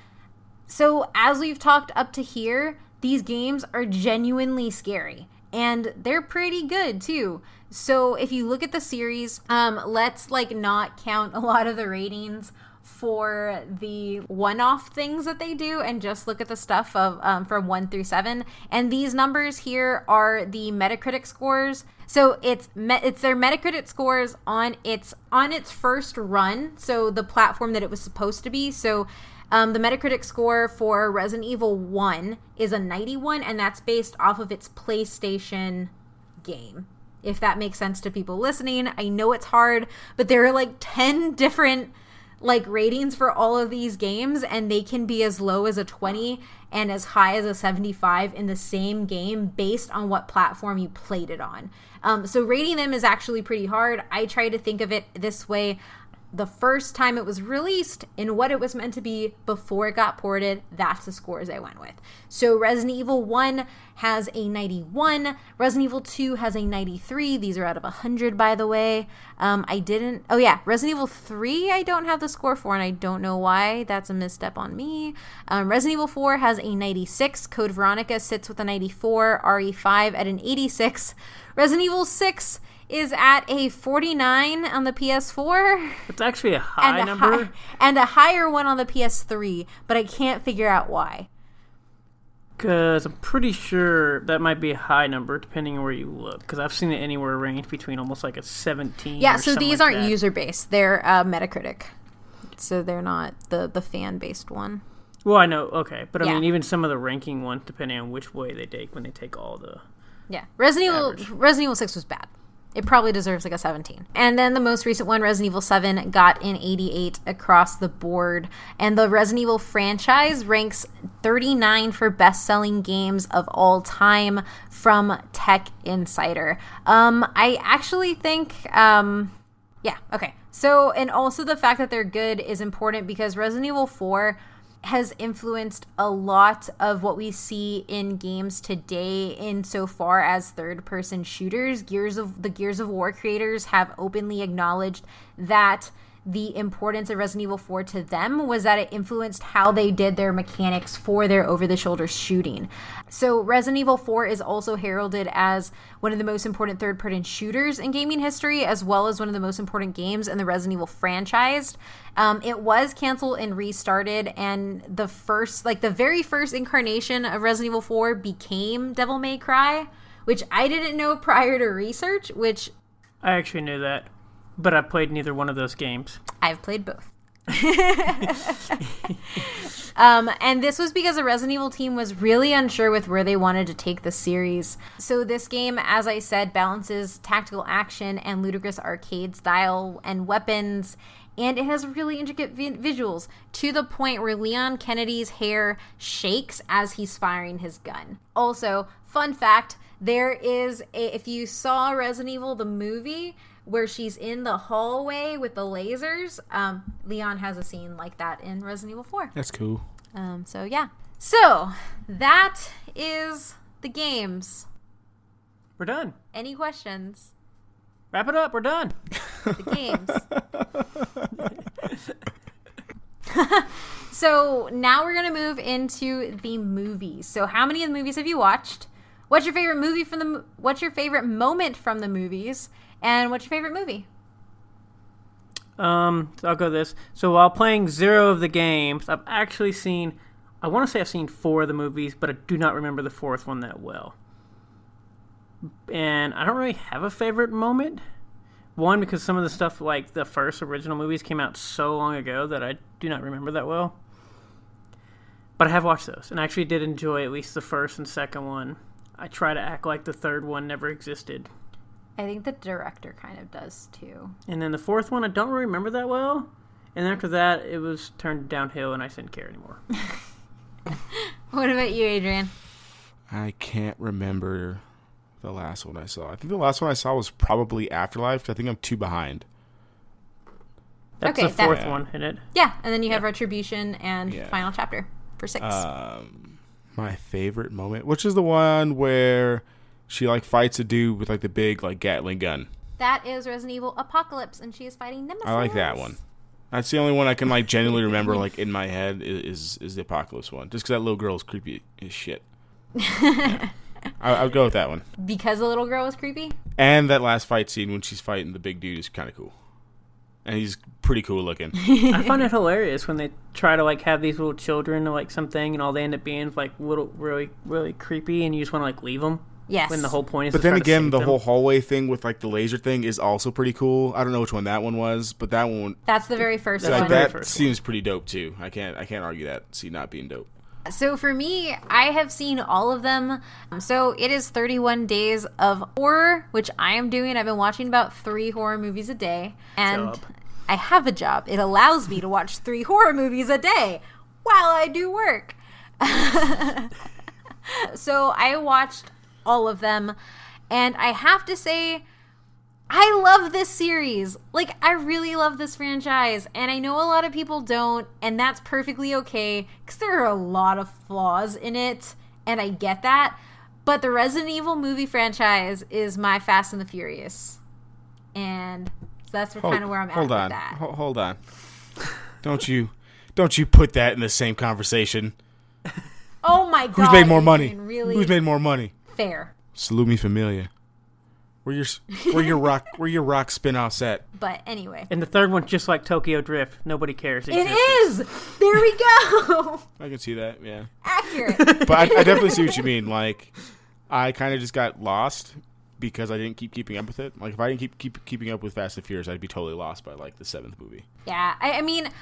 So as we've talked up to here, these games are genuinely scary. And they're pretty good, too. So if you look at the series, um, let's, like, not count a lot of the ratings for the one-off things that they do and just look at the stuff of um, from one through seven. And these numbers here are the Metacritic scores. So it's me- it's their Metacritic scores on its on its first run, so the platform that it was supposed to be. So um, the Metacritic score for Resident Evil one is a ninety-one, and that's based off of its PlayStation game. If that makes sense to people listening. I know it's hard, but there are like ten different like ratings for all of these games, and they can be as low as a twenty and as high as a seventy-five in the same game based on what platform you played it on. Um, so rating them is actually pretty hard. I try to think of it this way. The first time it was released and what it was meant to be before it got ported, that's the scores I went with. So Resident Evil one has a ninety-one. Resident Evil two has a ninety-three. These are out of one hundred, by the way. Um, I didn't... Oh, yeah. Resident Evil three, I don't have the score for, and I don't know why. That's a misstep on me. Um, Resident Evil four has a ninety-six. Code Veronica sits with a ninety-four. R E five at an eighty-six. Resident Evil six is at a forty-nine on the P S four. It's actually a high and a number. High, and a higher one on the P S three, but I can't figure out why. Because I'm pretty sure that might be a high number depending on where you look. Because I've seen it anywhere range between almost like a seventeen. Yeah, or so these like aren't that. user-based. They're uh, Metacritic. So they're not the, the fan-based one. Well, I know. Okay. But I Yeah. mean, even some of the ranking ones, depending on which way they take when they take all the... Yeah. Resident Evil, Average. Resident Evil six was bad. It probably deserves like a seventeen. And then the most recent one, Resident Evil seven, got an eighty-eight across the board. And the Resident Evil franchise ranks thirty-nine for best-selling games of all time from Tech Insider. Um, I actually think, um, yeah, okay. So, and also the fact that they're good is important because Resident Evil four has influenced a lot of what we see in games today insofar as third-person shooters. Gears of the Gears of War creators have openly acknowledged that the importance of Resident Evil four to them was that it influenced how they did their mechanics for their over-the-shoulder shooting. So Resident Evil four is also heralded as one of the most important third-person shooters in gaming history, as well as one of the most important games in the Resident Evil franchise. Um, it was canceled and restarted, and the first, like the very first incarnation of Resident Evil four became Devil May Cry, which I didn't know prior to research, which... I actually knew that. But I played neither one of those games. I've played both. um, and this was because the Resident Evil team was really unsure with where they wanted to take the series. So this game, as I said, balances tactical action and ludicrous arcade style and weapons. And it has really intricate vi- visuals to the point where Leon Kennedy's hair shakes as he's firing his gun. Also, fun fact, there is, a, if you saw Resident Evil, the movie, where she's in the hallway with the lasers, um, Leon has a scene like that in Resident Evil four. That's cool. Um, so, yeah. So, that is the games. We're done. Any questions? Wrap it up. We're done. The games. So, now we're going to move into the movies. So, how many of the movies have you watched? What's your favorite movie from the... What's your favorite moment from the movies? And what's your favorite movie? Um, so I'll go this. So while playing zero of the games, I've actually seen, I want to say I've seen four of the movies, but I do not remember the fourth one that well. And I don't really have a favorite moment. One, because some of the stuff, like the first original movies, came out so long ago that I do not remember that well. But I have watched those, and I actually did enjoy at least the first and second one. I try to act like the third one never existed. I think the director kind of does, too. And then the fourth one, I don't really remember that well. And then after that, it was turned downhill, and I didn't care anymore. What about you, Adrian? I can't remember the last one I saw. I think the last one I saw was probably Afterlife, 'cause I think I'm two behind. That's Okay, the fourth that- one, isn't it? Yeah, and then you have Yeah. Retribution and Yeah. Final Chapter for six. Um, my favorite moment, which is the one where she like fights a dude with like the big like Gatling gun. That is Resident Evil Apocalypse, and she is fighting Nemesis. I like that one. That's the only one I can like genuinely remember like in my head is is, is the Apocalypse one. Just because that little girl is creepy as shit. Yeah. I, I would go with that one. Because the little girl was creepy? And that last fight scene when she's fighting the big dude is kind of cool. And he's pretty cool looking. I find it hilarious when they try to like have these little children or like something, and all they end up being like little, really, really creepy, and you just want to like leave them. Yes. When the whole point is. But to then try to again, save the them. whole hallway thing with like the laser thing is also pretty cool. I don't know which one that one was, but that one, That's the very first That's like, one. the very that first seems pretty dope too. I can't, I can't argue that. See, not being dope. So for me, I have seen all of them. So it is thirty-one days of horror, which I am doing. I've been watching about three horror movies a day. And Job. I have a job. It allows me to watch three horror movies a day while I do work. So I watched all of them. And I have to say, I love this series. Like, I really love this franchise. And I know a lot of people don't, and that's perfectly okay, because there are a lot of flaws in it, and I get that. But the Resident Evil movie franchise is my Fast and the Furious. And so that's kind of where I'm at hold with on. that. Ho- hold on. Don't you, don't you put that in the same conversation. Oh my god. Who's made more money? Adrian, really? Who's made more money? Fair. Salute me familia. Where your where your rock where your rock spin-offs at? But anyway. And the third one, just like Tokyo Drift, nobody cares. It is! There we go! I can see that, yeah. Accurate. But I, I definitely see what you mean. Like, I kind of just got lost because I didn't keep keeping up with it. Like, if I didn't keep keep keeping up with Fast and Furious, I'd be totally lost by like the seventh movie. Yeah, I, I mean,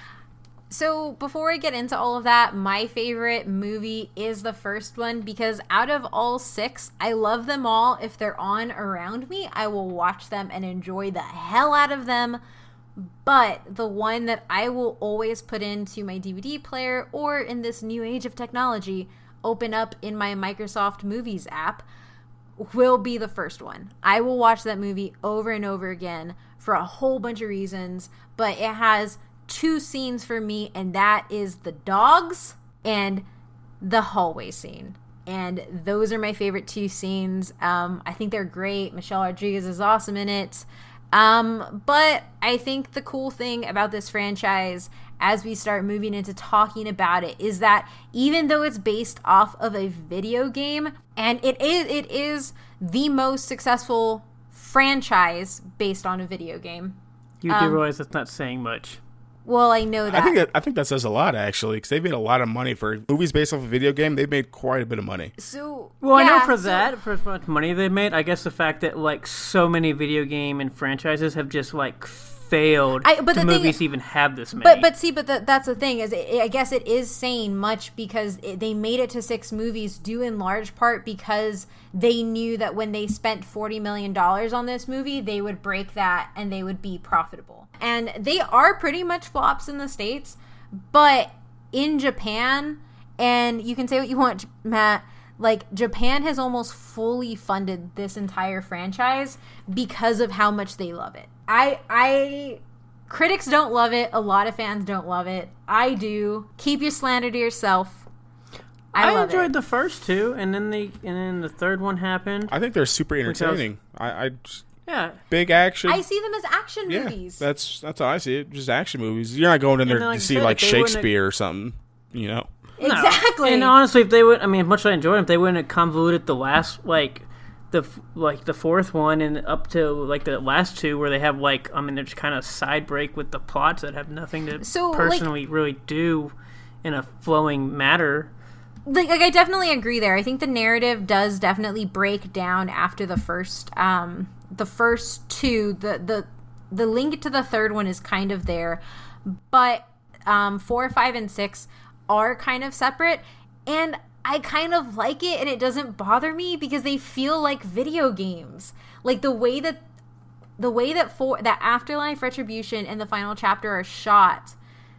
so before I get into all of that, my favorite movie is the first one because out of all six, I love them all. If they're on around me, I will watch them and enjoy the hell out of them. But the one that I will always put into my D V D player or in this new age of technology, open up in my Microsoft Movies app, will be the first one. I will watch that movie over and over again for a whole bunch of reasons, but it has two scenes for me, and that is the dogs and the hallway scene. And those are my favorite two scenes. Um, I think they're great. Michelle Rodriguez is awesome in it. Um, but I think the cool thing about this franchise, as we start moving into talking about it, is that even though it's based off of a video game, and it is, it is the most successful franchise based on a video game. You do um, realize that's not saying much. Well, I know that. I think that I think that says a lot actually, because they've made a lot of money for movies based off a video game. They've made quite a bit of money. So, Well, yeah, I know for so- that, for as much money they made, I guess the fact that like so many video game and franchises have just like failed I- but to the thing- movies even have this many. But but see, but the, that's the thing is, it, I guess it is saying much because it, they made it to six movies, due in large part because they knew that when they spent forty million dollars on this movie, they would break that and they would be profitable. And they are pretty much flops in the States, but in Japan, and you can say what you want, Matt, like Japan has almost fully funded this entire franchise because of how much they love it. I I critics don't love it. A lot of fans don't love it. I do. Keep your slander to yourself. I, I love enjoyed it. the first two, and then the and then the third one happened. I think they're super Which I was- entertaining. I, I just- Yeah, big action. I see them as action yeah, movies. that's that's how I see it. Just action movies. You're not going in there And like to I see said, like if they wouldn't Shakespeare or something. You know. No. Exactly. And honestly, if they would, I mean, much as I enjoyed them, if they wouldn't have convoluted the last like the f- like the fourth one and up to like the last two where they have like I mean, they're just kind of side break with the plots that have nothing to So, like- personally really do in a flowing matter. like, like I definitely agree there. I think the narrative does definitely break down after the first um the first two. The the the link to the third one is kind of there, but um four, five, and six are kind of separate, and I kind of like it, and it doesn't bother me because they feel like video games. Like the way that the way that for that Afterlife, Retribution, and the final chapter are shot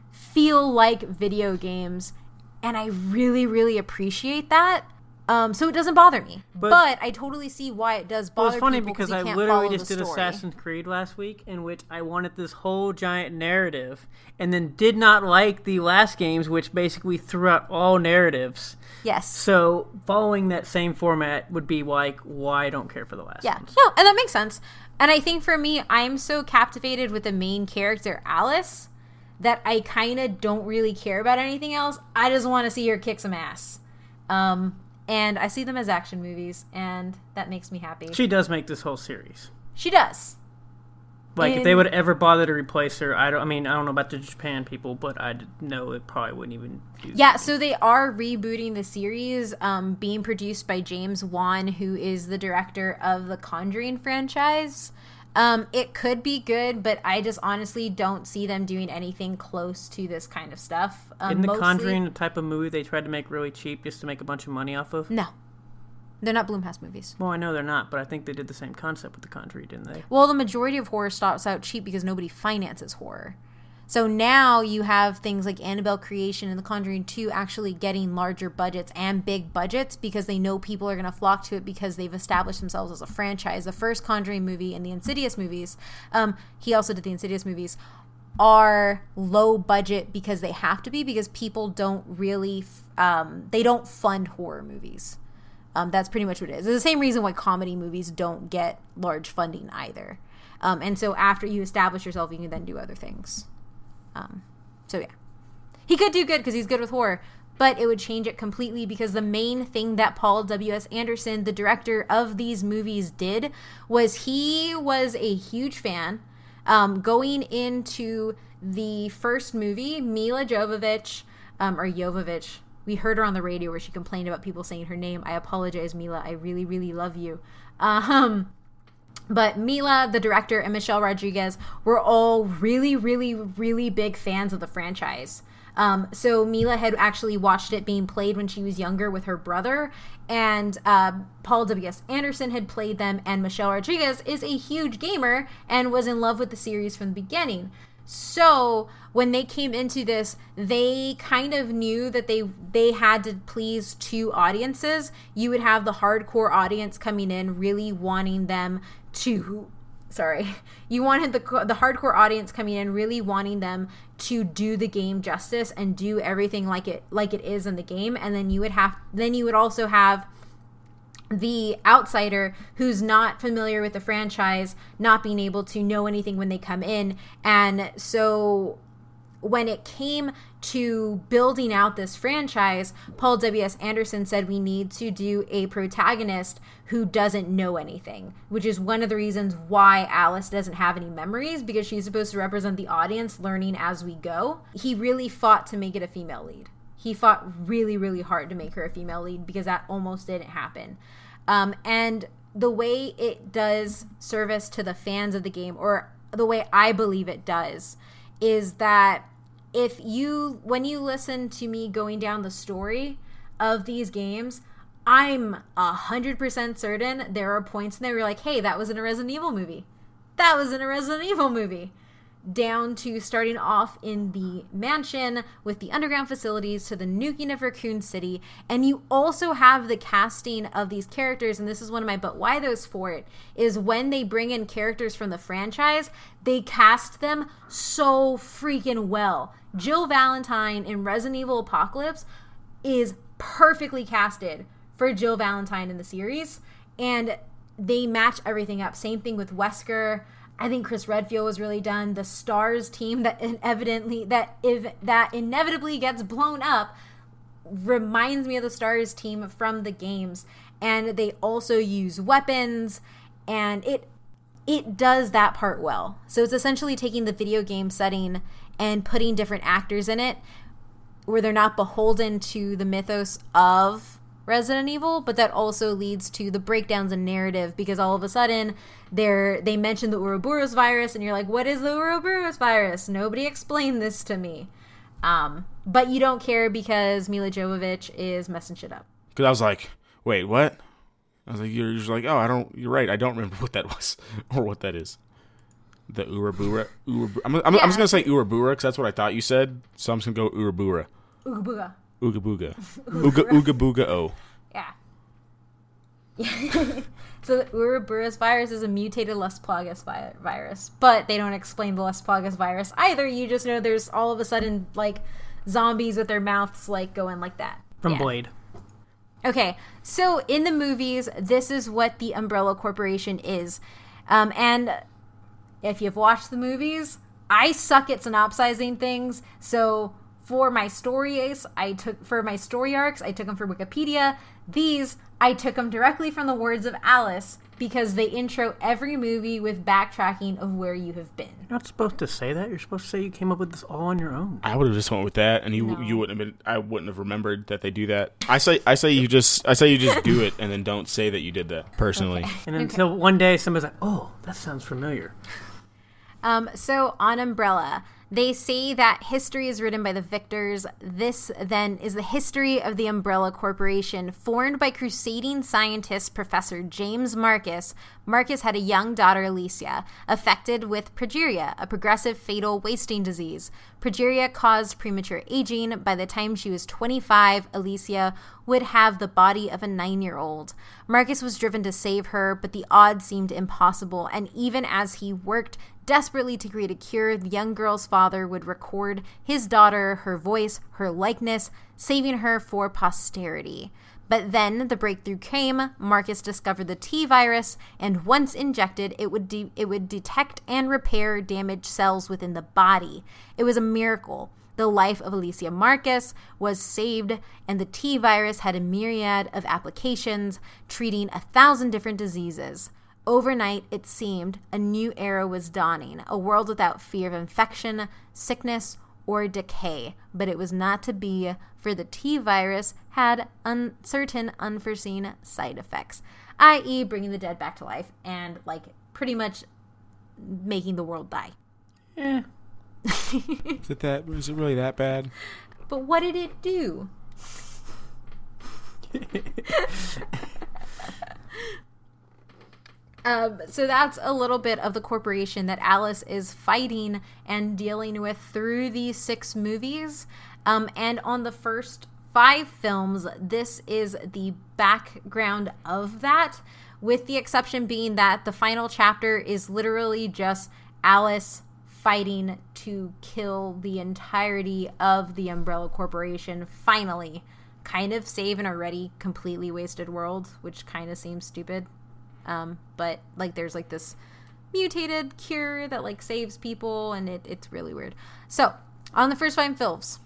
feel like video games, and I really, really appreciate that. Um, so it doesn't bother me, but, But- I totally see why it does Well, bother it's funny people because they I can't literally follow just the did story. Assassin's Creed last week, in which I wanted this whole giant narrative, and then did not like the last games, which basically threw out all narratives. Yes. So following that same format would be like why I don't care for the last Yeah. ones. No, and that makes sense. And I think for me, I'm so captivated with the main character, Alice, that I kind of don't really care about anything else. I just want to see her kick some ass. Um, and I see them as action movies, and that makes me happy. She does make this whole series. She does. Like, and, if they would ever bother to replace her, I don't. I mean, I don't know about the Japan people, but I know it probably wouldn't even use Yeah, so they are rebooting the series, um, being produced by James Wan, who is the director of the Conjuring franchise. Um, it could be good, but I just honestly don't see them doing anything close to this kind of stuff. Um, Isn't The mostly, Conjuring the type of movie they tried to make really cheap just to make a bunch of money off of? No. They're not Blumhouse movies. Well, I know they're not, but I think they did the same concept with The Conjuring, didn't they? Well, the majority of horror starts out cheap because nobody finances horror. So now you have things like Annabelle Creation and The Conjuring two actually getting larger budgets and big budgets because they know people are going to flock to it because they've established themselves as a franchise. The first Conjuring movie and the Insidious movies, um, he also did the Insidious movies, are low budget because they have to be, because people don't really, um, they don't fund horror movies. Um, that's pretty much what it is. It's the same reason why comedy movies don't get large funding either. Um, and so after you establish yourself, you can then do other things. Um, so yeah, he could do good because he's good with horror, but it would change it completely because the main thing that Paul W S. Anderson, the director of these movies, did was he was a huge fan. Um, going into the first movie, Mila Jovovich, um, or Jovovich, we heard her on the radio where she complained about people saying her name. I apologize, Mila. I really, really love you. Um, But Mila, the director, and Michelle Rodriguez were all really, really, really big fans of the franchise. Um, so Mila had actually watched it being played when she was younger with her brother, and uh, Paul W S. Anderson had played them, and Michelle Rodriguez is a huge gamer and was in love with the series from the beginning. So when they came into this, they kind of knew that they they had to please two audiences. You would have the hardcore audience coming in really wanting them to, sorry, you wanted the the hardcore audience coming in really wanting them to do the game justice and do everything like it like it is in the game, and then you would have then you would also have the outsider who's not familiar with the franchise not being able to know anything when they come in. And so when it came to building out this franchise, Paul W S. Anderson said we need to do a protagonist who doesn't know anything, which is one of the reasons why Alice doesn't have any memories, because she's supposed to represent the audience learning as we go. He really fought to make it a female lead. He fought really, really hard to make her a female lead because that almost didn't happen. Um, and the way it does service to the fans of the game, or the way I believe it does, is that if you, when you listen to me going down the story of these games, I'm a hundred percent certain there are points in there where you're like, hey, that was in a Resident Evil movie. That was in a Resident Evil movie. Down to starting off in the mansion with the underground facilities to the nuking of Raccoon City. And you also have the casting of these characters, and this is one of my but why those for it, is when they bring in characters from the franchise, they cast them so freaking well. Jill Valentine in Resident Evil Apocalypse is perfectly casted for Jill Valentine in the series, and they match everything up. Same thing with Wesker. I think Chris Redfield was really done. The STARS team that evidently that if that inevitably gets blown up reminds me of the STARS team from the games, and they also use weapons, and it it does that part well. So it's essentially taking the video game setting and putting different actors in it where they're not beholden to the mythos of Resident Evil, but that also leads to the breakdowns in narrative, because all of a sudden they're, they mention the Ouroboros virus, and you're like, what is the Ouroboros virus? Nobody explained this to me. Um, but you don't care because Mila Jovovich is messing shit up. Because I was like, wait, what? I was like, you're just like, oh, I don't, you're right. I don't remember what that was or what that is. The Urabura. Urabura. I'm, I'm, yeah. I'm just going to say Urabura because that's what I thought you said. So I'm just going to go Urabura. Ooga Ooga booga. Ooga ooga booga oh. Yeah. So the Ouroboros virus is a mutated Las Plagas vi- virus, but they don't explain the Las Plagas virus either. You just know there's all of a sudden like zombies with their mouths like going like that. From yeah. Blade. Okay, so in the movies, this is what the Umbrella Corporation is. Um, and if you've watched the movies, I suck at synopsizing things, so for my stories, I took for my story arcs, I took them from Wikipedia. These, I took them directly from the words of Alice because they intro every movie with backtracking of where you have been. You're not supposed to say that. You're supposed to say you came up with this all on your own. I would have just went with that, and you No. you wouldn't have been. I wouldn't have remembered that they do that. I say I say you just I say you just do it, and then don't say that you did that personally. Okay. And until one day somebody's like, "Oh, that sounds familiar." Um, so on Umbrella, they say that history is written by the victors. This, then, is the history of the Umbrella Corporation, formed by crusading scientist Professor James Marcus. Marcus had a young daughter, Alicia, affected with progeria, a progressive fatal wasting disease. Progeria caused premature aging. By the time she was twenty-five, Alicia would have the body of a nine-year-old. Marcus was driven to save her, but the odds seemed impossible, and even as he worked desperately to create a cure, the young girl's father would record his daughter, her voice, her likeness, saving her for posterity. But then the breakthrough came. Marcus discovered the T virus, and once injected, it would de- it would detect and repair damaged cells within the body. It was a miracle. The life of Alicia Marcus was saved, and the T virus had a myriad of applications, treating a thousand different diseases. Overnight, it seemed, a new era was dawning, a world without fear of infection, sickness, or decay. But it was not to be, for the T virus had uncertain, unforeseen side effects, that is bringing the dead back to life and, like, pretty much making the world die. Eh. Is it that? Is it really that bad? But what did it do? Um, so that's a little bit of the corporation that Alice is fighting and dealing with through these six movies. Um, and on the first five films, this is the background of that, with the exception being that the final chapter is literally just Alice fighting to kill the entirety of the Umbrella Corporation, finally. Kind of save an already completely wasted world, which kind of seems stupid. Um, but, like, there's, like, this mutated cure that, like, saves people, and it, it's really weird. So, on the first five films,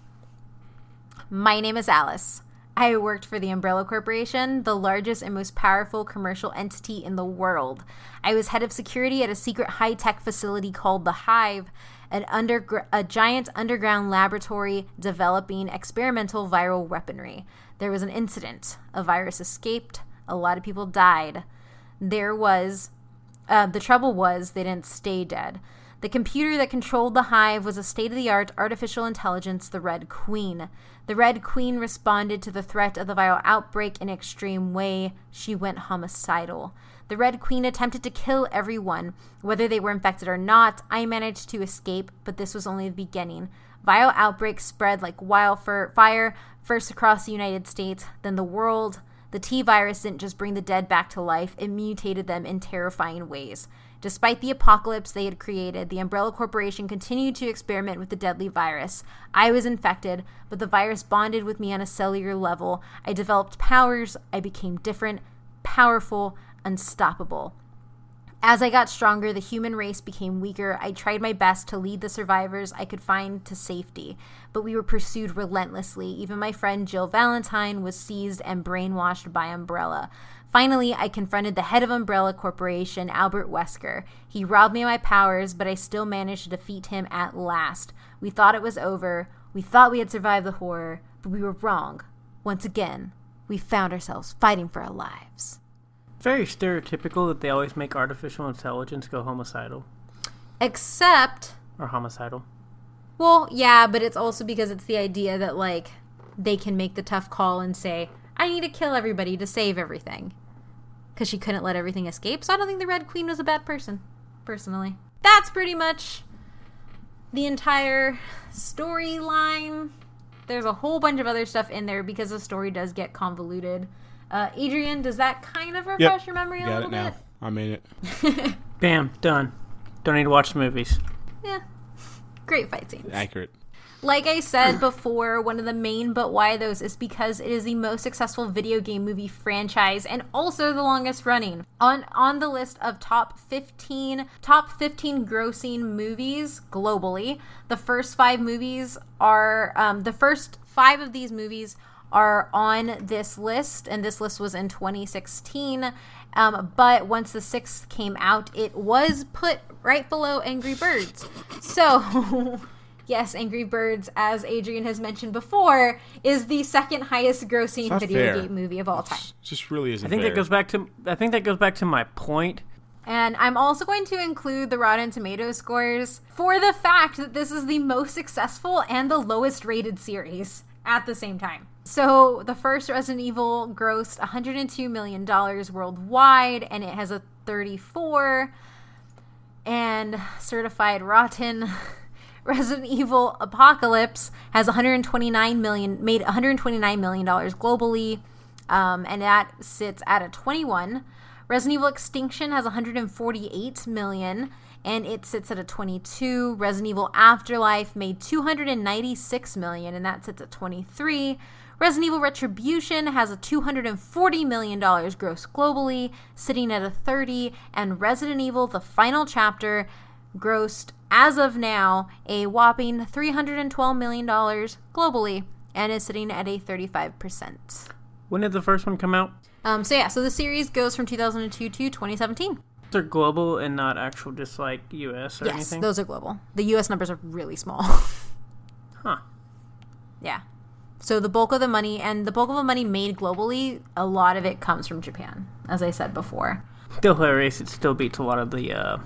my name is Alice. I worked for the Umbrella Corporation, the largest and most powerful commercial entity in the world. I was head of security at a secret high-tech facility called The Hive, an under, a giant underground laboratory developing experimental viral weaponry. There was an incident. A virus escaped. A lot of people died. There was, uh, the trouble was, they didn't stay dead. The computer that controlled the Hive was a state-of-the-art artificial intelligence, the Red Queen. The Red Queen responded to the threat of the viral outbreak in an extreme way. She went homicidal. The Red Queen attempted to kill everyone, whether they were infected or not. I managed to escape, but this was only the beginning. Viral outbreaks spread like wildfire, first across the United States, then the world. The T virus didn't just bring the dead back to life, it mutated them in terrifying ways. Despite the apocalypse they had created, the Umbrella Corporation continued to experiment with the deadly virus. I was infected, but the virus bonded with me on a cellular level. I developed powers, I became different, powerful, unstoppable. As I got stronger, the human race became weaker. I tried my best to lead the survivors I could find to safety, but we were pursued relentlessly. Even my friend Jill Valentine was seized and brainwashed by Umbrella. Finally, I confronted the head of Umbrella Corporation, Albert Wesker. He robbed me of my powers, but I still managed to defeat him at last. We thought it was over. We thought we had survived the horror, but we were wrong. Once again, we found ourselves fighting for our lives. Very stereotypical that they always make artificial intelligence go homicidal. Except... Or homicidal. Well, yeah, but it's also because it's the idea that, like, they can make the tough call and say, I need to kill everybody to save everything. Because she couldn't let everything escape, so I don't think the Red Queen was a bad person, personally. That's pretty much the entire storyline. There's a whole bunch of other stuff in there because the story does get convoluted. Uh, Adrian, does that kind of refresh Yep. your memory a Got little it now. bit? I'm in it. Bam, done. Don't need to watch the movies. Yeah. Great fight scenes. Accurate. Like I said before, one of the main but why those is because it is the most successful video game movie franchise and also the longest running. On on the list of top fifteen top fifteen grossing movies globally, the first five movies are um, the first five of these movies are on this list, and this list was in twenty sixteen. Um, but once the sixth came out, it was put right below Angry Birds. So. Yes, Angry Birds, as Adrian has mentioned before, is the second highest grossing video fair. game movie of all time. It just really isn't I think fair. that goes back to I think that goes back to my point. And I'm also going to include the Rotten Tomatoes scores for the fact that this is the most successful and the lowest rated series at the same time. So the first Resident Evil grossed one hundred two million dollars worldwide, and it has a thirty-four. And Certified Rotten... Resident Evil Apocalypse has one hundred twenty-nine million, made one hundred twenty-nine million dollars globally, um, and that sits at a twenty-one. Resident Evil Extinction has one hundred forty-eight million, and it sits at a twenty-two. Resident Evil Afterlife made two hundred ninety-six million, and that sits at twenty-three. Resident Evil Retribution has a two hundred forty million dollars gross globally, sitting at a thirty, and Resident Evil The Final Chapter grossed, as of now, a whopping three hundred twelve million dollars globally and is sitting at a thirty-five percent. When did the first one come out? Um, so yeah, so the series goes from two thousand two to twenty seventeen. They're global and not actual, just like U S or yes, anything? Yes, those are global. The U S numbers are really small. Huh. Yeah. So the bulk of the money, and the bulk of the money made globally, a lot of it comes from Japan, as I said before. Still hilarious. It still beats a lot of the... Uh...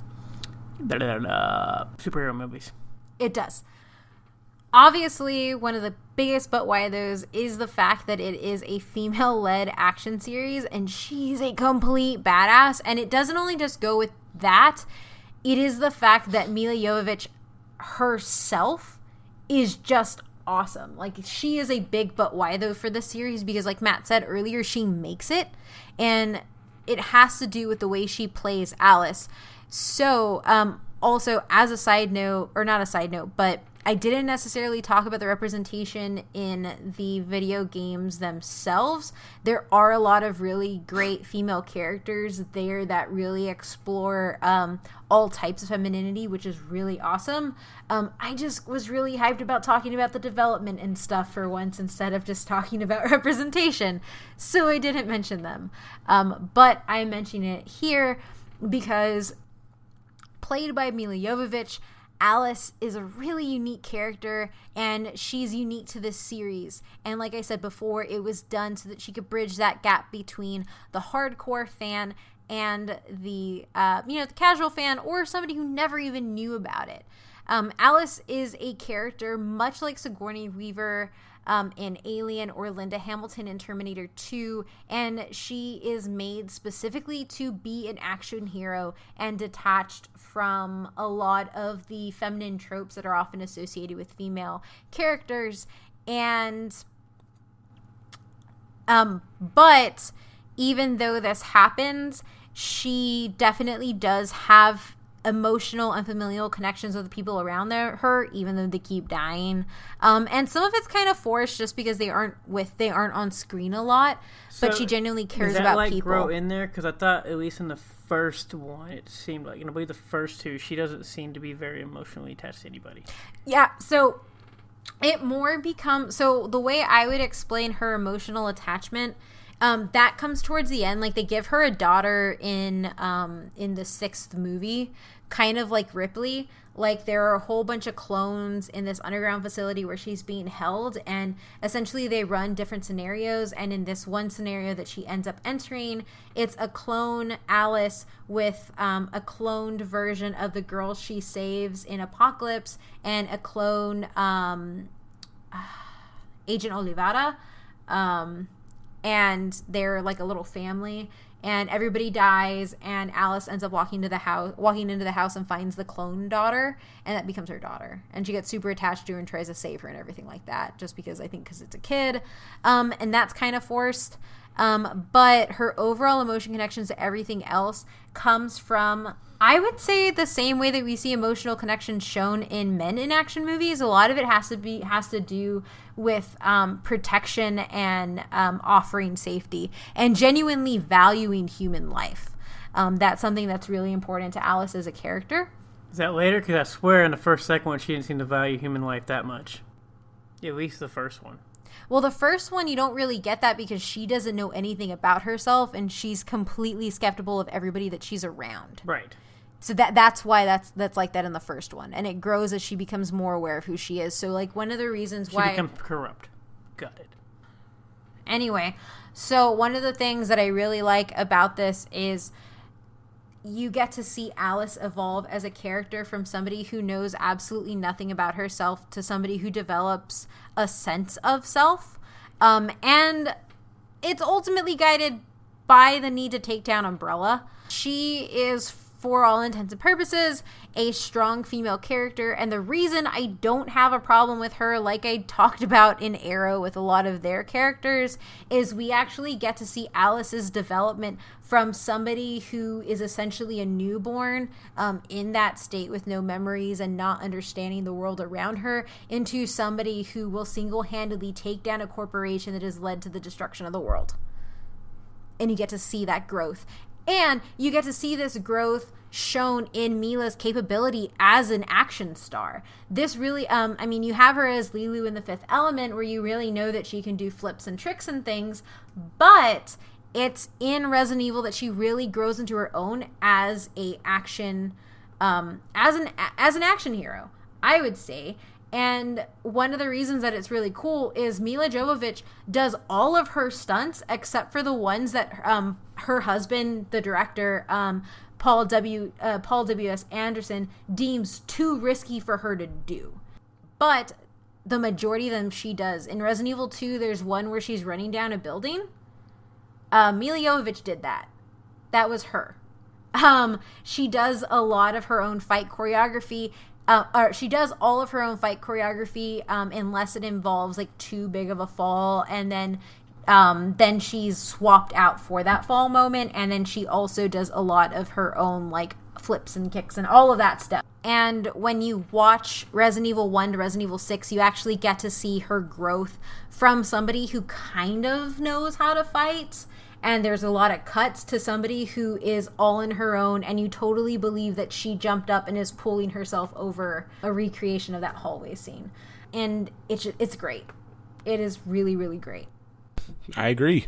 Uh, superhero movies. It does. Obviously, one of the biggest but why those is the fact that it is a female-led action series, and she's a complete badass. And it doesn't only just go with that, it is the fact that Milla Jovovich herself is just awesome. Like, she is a big but why though for the series, because like Matt said earlier, she makes it, and it has to do with the way she plays Alice. So, um, also, as a side note, or not a side note, but I didn't necessarily talk about the representation in the video games themselves. There are a lot of really great female characters there that really explore um, all types of femininity, which is really awesome. Um, I just was really hyped about talking about the development and stuff for once instead of just talking about representation. So I didn't mention them. Um, but I'm mentioning it here because... played by Milla Jovovich, Alice is a really unique character, and she's unique to this series. And like I said before, it was done so that she could bridge that gap between the hardcore fan and the, uh, you know, the casual fan, or somebody who never even knew about it. Um, Alice is a character much like Sigourney Weaver um, in Alien or Linda Hamilton in Terminator two, and she is made specifically to be an action hero and detached from a lot of the feminine tropes that are often associated with female characters. And um, but even though this happens, she definitely does have emotional and familial connections with the people around there, her, even though they keep dying. Um, and some of it's kind of forced just because they aren't with they aren't on screen a lot. So but she genuinely cares does that, about like, people. Grow in there, because I thought at least in the first one, it seemed like, and I believe the first two, she doesn't seem to be very emotionally attached to anybody. Yeah. So it more becomes so the way I would explain her emotional attachment. Um, that comes towards the end. Like, they give her a daughter in um, in the sixth movie, kind of like Ripley. Like, there are a whole bunch of clones in this underground facility where she's being held, and essentially they run different scenarios. And in this one scenario that she ends up entering, it's a clone Alice with um, a cloned version of the girl she saves in Apocalypse, and a clone um, Agent Oliveira. Um, and they're like a little family, and everybody dies, and Alice ends up walking to the house, walking into the house and finds the clone daughter, and that becomes her daughter, and she gets super attached to her and tries to save her and everything like that, just because I think because it's a kid, um, and that's kind of forced. Um, but her overall emotion connections to everything else comes from, I would say, the same way that we see emotional connections shown in men in action movies. A lot of it has to be has to do with um, protection and um, offering safety and genuinely valuing human life. Um, that's something that's really important to Alice as a character. Is that later? Because I swear in the first second one she didn't seem to value human life that much. At least the first one. Well, the first one, you don't really get that because she doesn't know anything about herself and she's completely skeptical of everybody that she's around. Right. So that that's why that's that's like that in the first one. And it grows as she becomes more aware of who she is. So, like, one of the reasons she why... She becomes corrupt. Got it. Anyway, so one of the things that I really like about this is you get to see Alice evolve as a character from somebody who knows absolutely nothing about herself to somebody who develops a sense of self. Um, and it's ultimately guided by the need to take down Umbrella. She is, for all intents and purposes, a strong female character. And the reason I don't have a problem with her, like I talked about in Arrow with a lot of their characters, is we actually get to see Alice's development from somebody who is essentially a newborn um, in that state with no memories and not understanding the world around her into somebody who will single-handedly take down a corporation that has led to the destruction of the world. And you get to see that growth. And you get to see this growth shown in Mila's capability as an action star. This really, um, I mean, you have her as Lilu in The Fifth Element, where you really know that she can do flips and tricks and things, but it's in Resident Evil that she really grows into her own as a action, um, as an as an action hero, I would say. And one of the reasons that it's really cool is Mila Jovovich does all of her stunts except for the ones that um, her husband, the director, um, Paul W. Uh, Paul W S Anderson, deems too risky for her to do. But the majority of them she does. In Resident Evil two, there's one where she's running down a building. Uh, Mila Jovovich did that. That was her. Um, she does a lot of her own fight choreography. Uh, or she does all of her own fight choreography um, unless it involves like too big of a fall, and then um, then she's swapped out for that fall moment, and then she also does a lot of her own like flips and kicks and all of that stuff. And when you watch Resident Evil one to Resident Evil six, you actually get to see her growth from somebody who kind of knows how to fight, and there's a lot of cuts to somebody who is all in her own, and you totally believe that she jumped up and is pulling herself over a recreation of that hallway scene. And it's it's great. It is really, really great. I agree.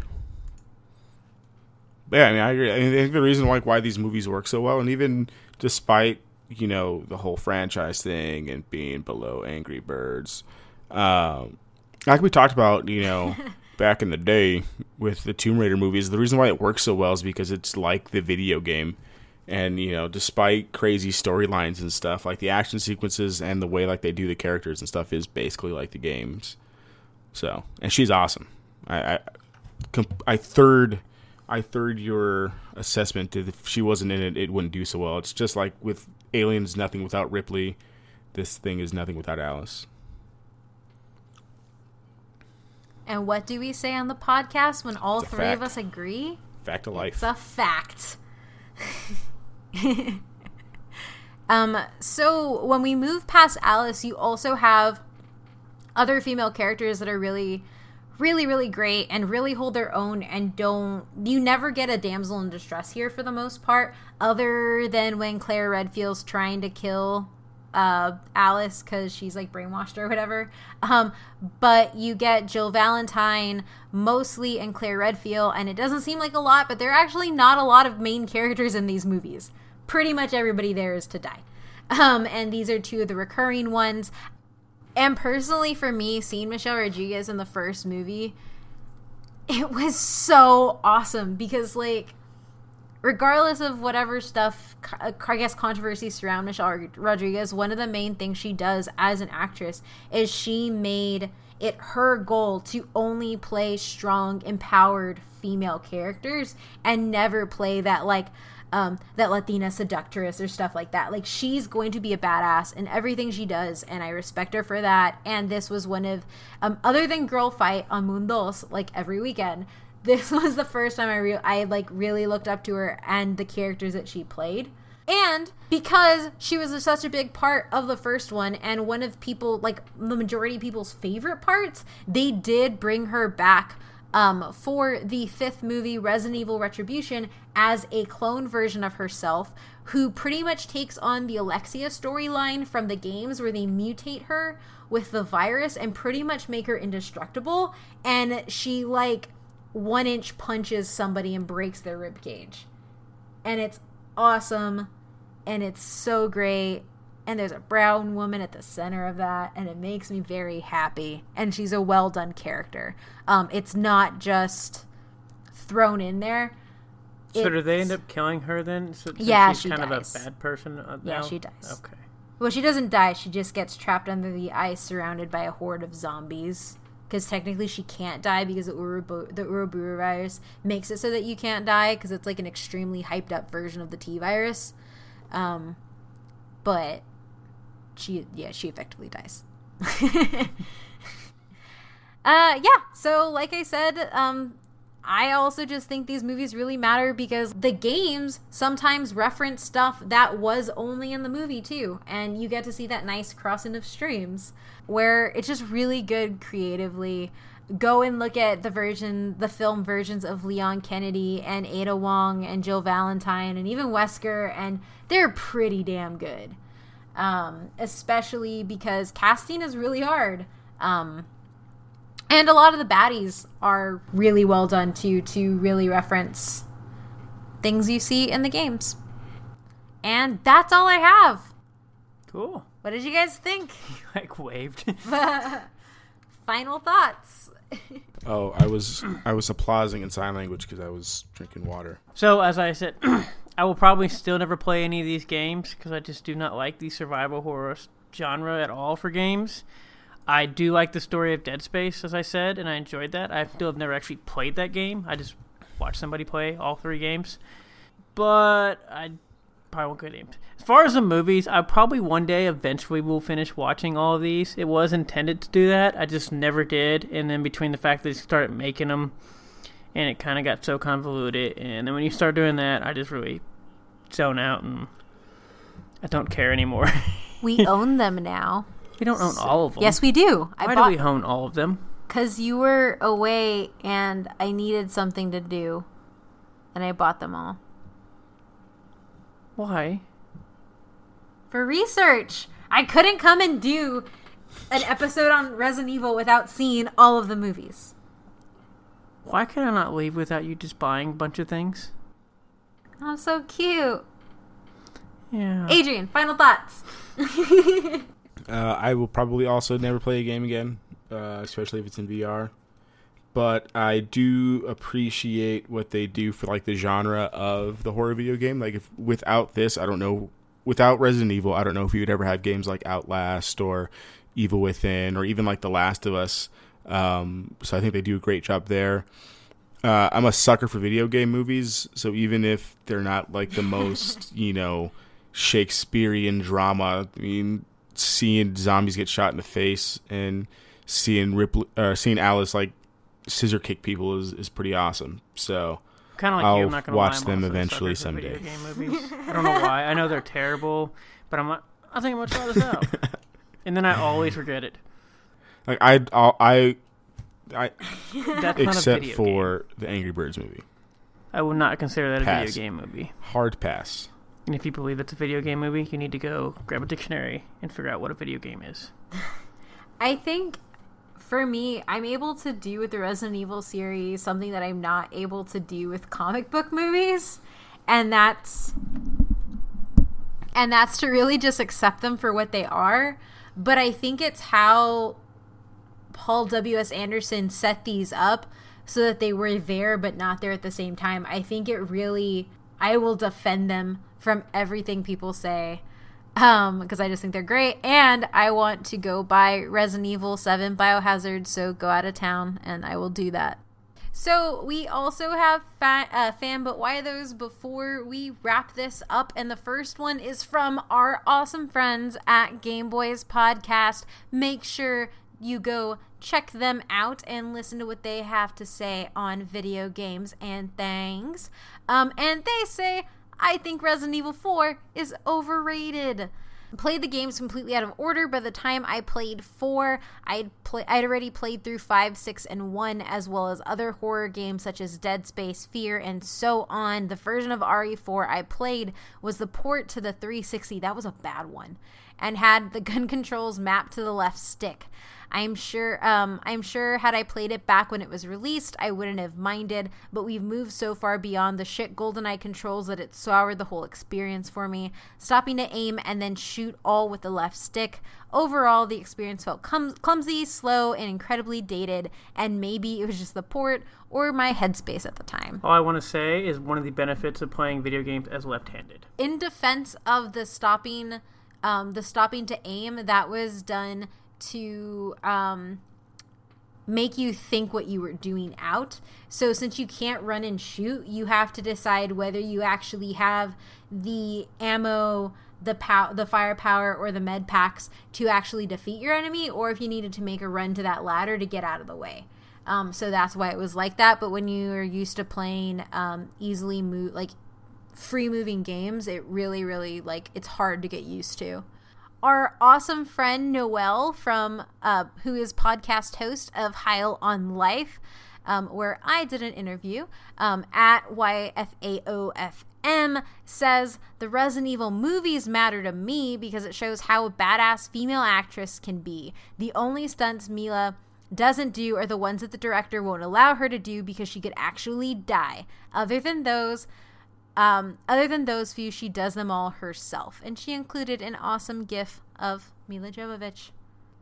Yeah, I mean, I agree. I, mean, I think the reason like why these movies work so well, and even despite, you know, the whole franchise thing and being below Angry Birds, um, like we talked about, you know, back in the day with the Tomb Raider movies, the reason why it works so well is because it's like the video game. And, you know, despite crazy storylines and stuff, like the action sequences and the way like they do the characters and stuff is basically like the games. So, and she's awesome. I, I, I third, I third your assessment that if she wasn't in it, it wouldn't do so well. It's just like with Aliens, nothing without Ripley. This thing is nothing without Alice. And what do we say on the podcast when all three fact. of us agree? Fact of life. It's a fact. um, so when we move past Alice, you also have other female characters that are really, really, really great and really hold their own and don't... You never get a damsel in distress here for the most part, other than when Claire Redfield's trying to kill uh, Alice because she's like brainwashed or whatever. Um, but you get Jill Valentine mostly and Claire Redfield, and it doesn't seem like a lot, but there are actually not a lot of main characters in these movies. Pretty much everybody there is to die. Um, and these are two of the recurring ones. And personally, for me, seeing Michelle Rodriguez in the first movie, it was so awesome because, like, regardless of whatever stuff, I guess, controversy surround Michelle Rodriguez, one of the main things she does as an actress is she made it her goal to only play strong, empowered female characters and never play that, like, um, that Latina seductress or stuff like that. Like, she's going to be a badass in everything she does, and I respect her for that. And this was one of, um, other than Girl Fight on Moon Dos, like, every weekend, this was the first time I re- I like really looked up to her and the characters that she played. And because she was such a big part of the first one and one of people, like the majority of people's favorite parts, they did bring her back um, for the fifth movie, Resident Evil Retribution, as a clone version of herself, who pretty much takes on the Alexia storyline from the games where they mutate her with the virus and pretty much make her indestructible. And she, like, one inch punches somebody and breaks their rib cage. And it's awesome. And it's so great. And there's a brown woman at the center of that. And it makes me very happy. And she's a well done character. Um, it's not just thrown in there. So It's, do they end up killing her then? So, so Yeah, she's she kind dies. of a bad person uh, Yeah, now? she dies. Okay. Well, she doesn't die. She just gets trapped under the ice surrounded by a horde of zombies. Because technically she can't die because the, Urubu- the Uruburu virus makes it so that you can't die because it's like an extremely hyped up version of the T virus. Um, but she, yeah, she effectively dies. uh, yeah, so like I said, um, I also just think these movies really matter because the games sometimes reference stuff that was only in the movie too. And you get to see that nice crossing of streams where it's just really good creatively. Go and look at the version, the film versions of Leon Kennedy and Ada Wong and Jill Valentine and even Wesker, and they're pretty damn good. Um, especially because casting is really hard. Um, And a lot of the baddies are really well done, too, to really reference things you see in the games. And that's all I have. Cool. What did you guys think? Like waved. Final thoughts. Oh, I was I was applauding in sign language because I was drinking water. So, as I said, I will probably still never play any of these games because I just do not like the survival horror genre at all for games. I do like the story of Dead Space, as I said, and I enjoyed that. I still have never actually played that game. I just watched somebody play all three games. But I probably won't go names. As far as the movies, I probably one day eventually will finish watching all of these. It was intended to do that. I just never did. And then between the fact that they started making them, and it kind of got so convoluted. And then when you start doing that, I just really zone out and I don't care anymore. We own them now. We don't own all of them. Yes, we do. I Why bought, do we own all of them? Because you were away and I needed something to do. And I bought them all. Why? For research. I couldn't come and do an episode on Resident Evil without seeing all of the movies. Why can I not leave without you just buying a bunch of things? I'm so cute. Yeah. Adrian, final thoughts. Uh, I will probably also never play a game again, uh, especially if it's in V R. But I do appreciate what they do for like the genre of the horror video game. Like, if without this, I don't know. Without Resident Evil, I don't know if you would ever have games like Outlast or Evil Within or even like The Last of Us. Um, so I think they do a great job there. Uh, I'm a sucker for video game movies, so even if they're not like the most, you know, Shakespearean drama, I mean, seeing zombies get shot in the face and seeing Ripley, uh, seeing Alice like scissor kick people is, is pretty awesome. So Kind of like I'll you, I'm not going to watch lie, I'm them also a eventually sucker for someday. Video game movies. I don't know why. I know they're terrible, but I'm like, I think I'm gonna try this out, and then I always regret it. like I I I That's not a except video for game. the Angry Birds movie, I would not consider that a Pass. video game movie. hard pass. And if you believe it's a video game movie, you need to go grab a dictionary and figure out what a video game is. I think for me, I'm able to do with the Resident Evil series something that I'm not able to do with comic book movies, and that's and that's to really just accept them for what they are. But I think it's how Paul W S. Anderson set these up so that they were there but not there at the same time. I think it really, I will defend them from everything people say. Um, because I just think they're great, and I want to go buy Resident Evil seven Biohazard, so go out of town, and I will do that. So we also have fa- uh, Fan But Why Those before we wrap this up, and the first one is from our awesome friends at Game Boys Podcast. Make sure you go check them out and listen to what they have to say on video games and things. Um, and they say, I think Resident Evil four is overrated. Played the games completely out of order. By the time I played four, I'd, play, I'd already played through five, six, and one, as well as other horror games such as Dead Space, Fear, and so on. The version of R E four I played was the port to the three sixty. That was a bad one. And had the gun controls mapped to the left stick. I'm sure um, I'm sure had I played it back when it was released, I wouldn't have minded, but we've moved so far beyond the shit GoldenEye controls that it soured the whole experience for me. Stopping to aim and then shoot all with the left stick. Overall, the experience felt clum- clumsy, slow, and incredibly dated, and maybe it was just the port or my headspace at the time. All I want to say is one of the benefits of playing video games as left-handed. In defense of the stopping, um, the stopping to aim, that was done to um, make you think what you were doing out. So since you can't run and shoot, you have to decide whether you actually have the ammo, the pow- the firepower, or the med packs to actually defeat your enemy, or if you needed to make a run to that ladder to get out of the way. Um, so that's why it was like that. But when you're used to playing um, easily move, like free moving games, it really, really, like, it's hard to get used to. Our awesome friend Noelle, from uh, who is podcast host of Heil on Life, um, where I did an interview um, at Y F A O F M, says the Resident Evil movies matter to me because it shows how a badass female actress can be. The only stunts Mila doesn't do are the ones that the director won't allow her to do because she could actually die. Other than those, Um, other than those few, she does them all herself. And she included an awesome gif of Mila Jovovich.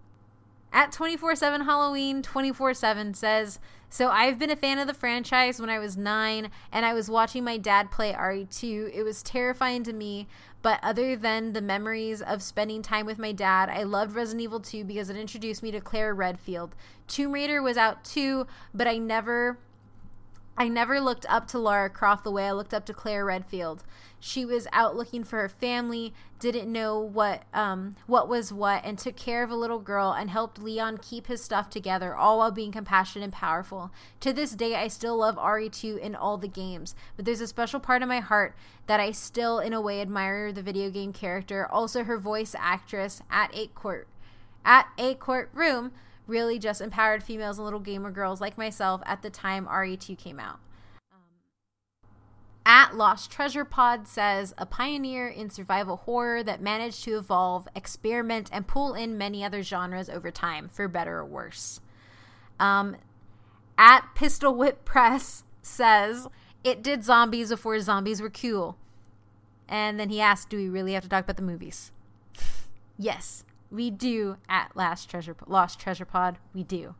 At twenty-four seven Halloween, twenty-four seven says, so I've been a fan of the franchise when I was nine, and I was watching my dad play R E two. It was terrifying to me, but other than the memories of spending time with my dad, I loved Resident Evil two because it introduced me to Claire Redfield. Tomb Raider was out too, but I never... I never looked up to Lara Croft the way I looked up to Claire Redfield. She was out looking for her family, didn't know what um, what was what, and took care of a little girl and helped Leon keep his stuff together, all while being compassionate and powerful. To this day, I still love R E two in all the games, but there's a special part of my heart that I still, in a way, admire the video game character. Also, her voice actress at Eight Court, at Eight Court Room, really just empowered females and little gamer girls like myself at the time R E two came out. Um, at Lost Treasure Pod says, a pioneer in survival horror that managed to evolve, experiment, and pull in many other genres over time, for better or worse. Um, at Pistol Whip Press says, it did zombies before zombies were cool. And then he asked, do we really have to talk about the movies? Yes. We do at Last Treasure Lost Treasure Pod. We do.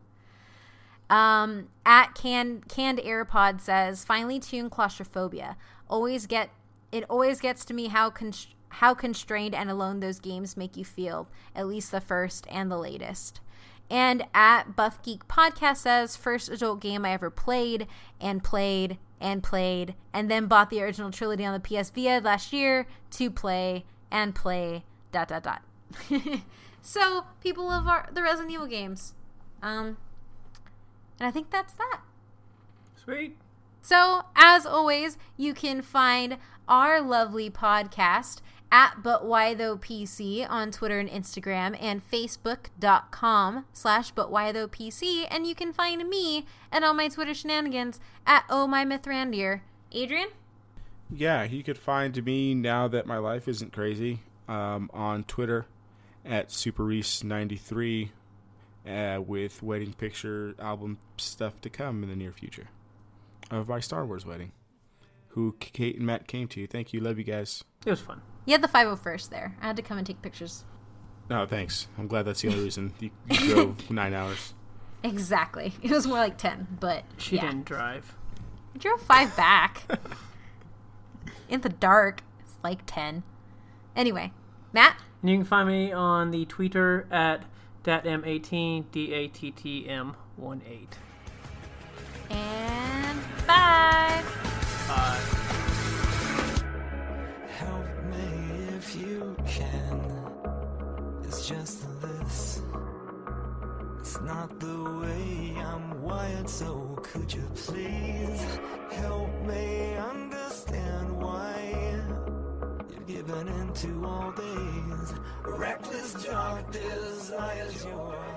Um, at Can Canned AirPod says, finely tuned claustrophobia. Always get it. Always gets to me how const- how constrained and alone those games make you feel. At least the first and the latest. And at Buff Geek Podcast says, first adult game I ever played and played and played, and then bought the original trilogy on the P S Vita last year to play and play. Dot dot dot. So people love our, the Resident Evil games, um, and I think that's that. Sweet. So as always, you can find our lovely podcast at But Why Though P C on Twitter and Instagram, and Facebook.com slash But Why Though PC, and you can find me and all my Twitter shenanigans at Oh My Mythrandir. Adrian? Yeah, you could find me, now that my life isn't crazy, um, on Twitter at SuperReese ninety-three, uh, with wedding picture album stuff to come in the near future of my Star Wars wedding, who Kate and Matt came to. Thank you. Love you guys. It was fun. You had the five oh first there. I had to come and take pictures. No, thanks. I'm glad that's the only reason you, you drove nine hours. Exactly. It was more like ten, but She yeah. didn't drive. I drove five back. In the dark. It's like ten. Anyway, Matt? And you can find me on the Twitter at dat m eighteen, D A T T M eighteen. And bye. Bye. Help me if you can. It's just this. It's not the way I'm wired, so could you please help me understand why you've given into all these reckless dark desires? Your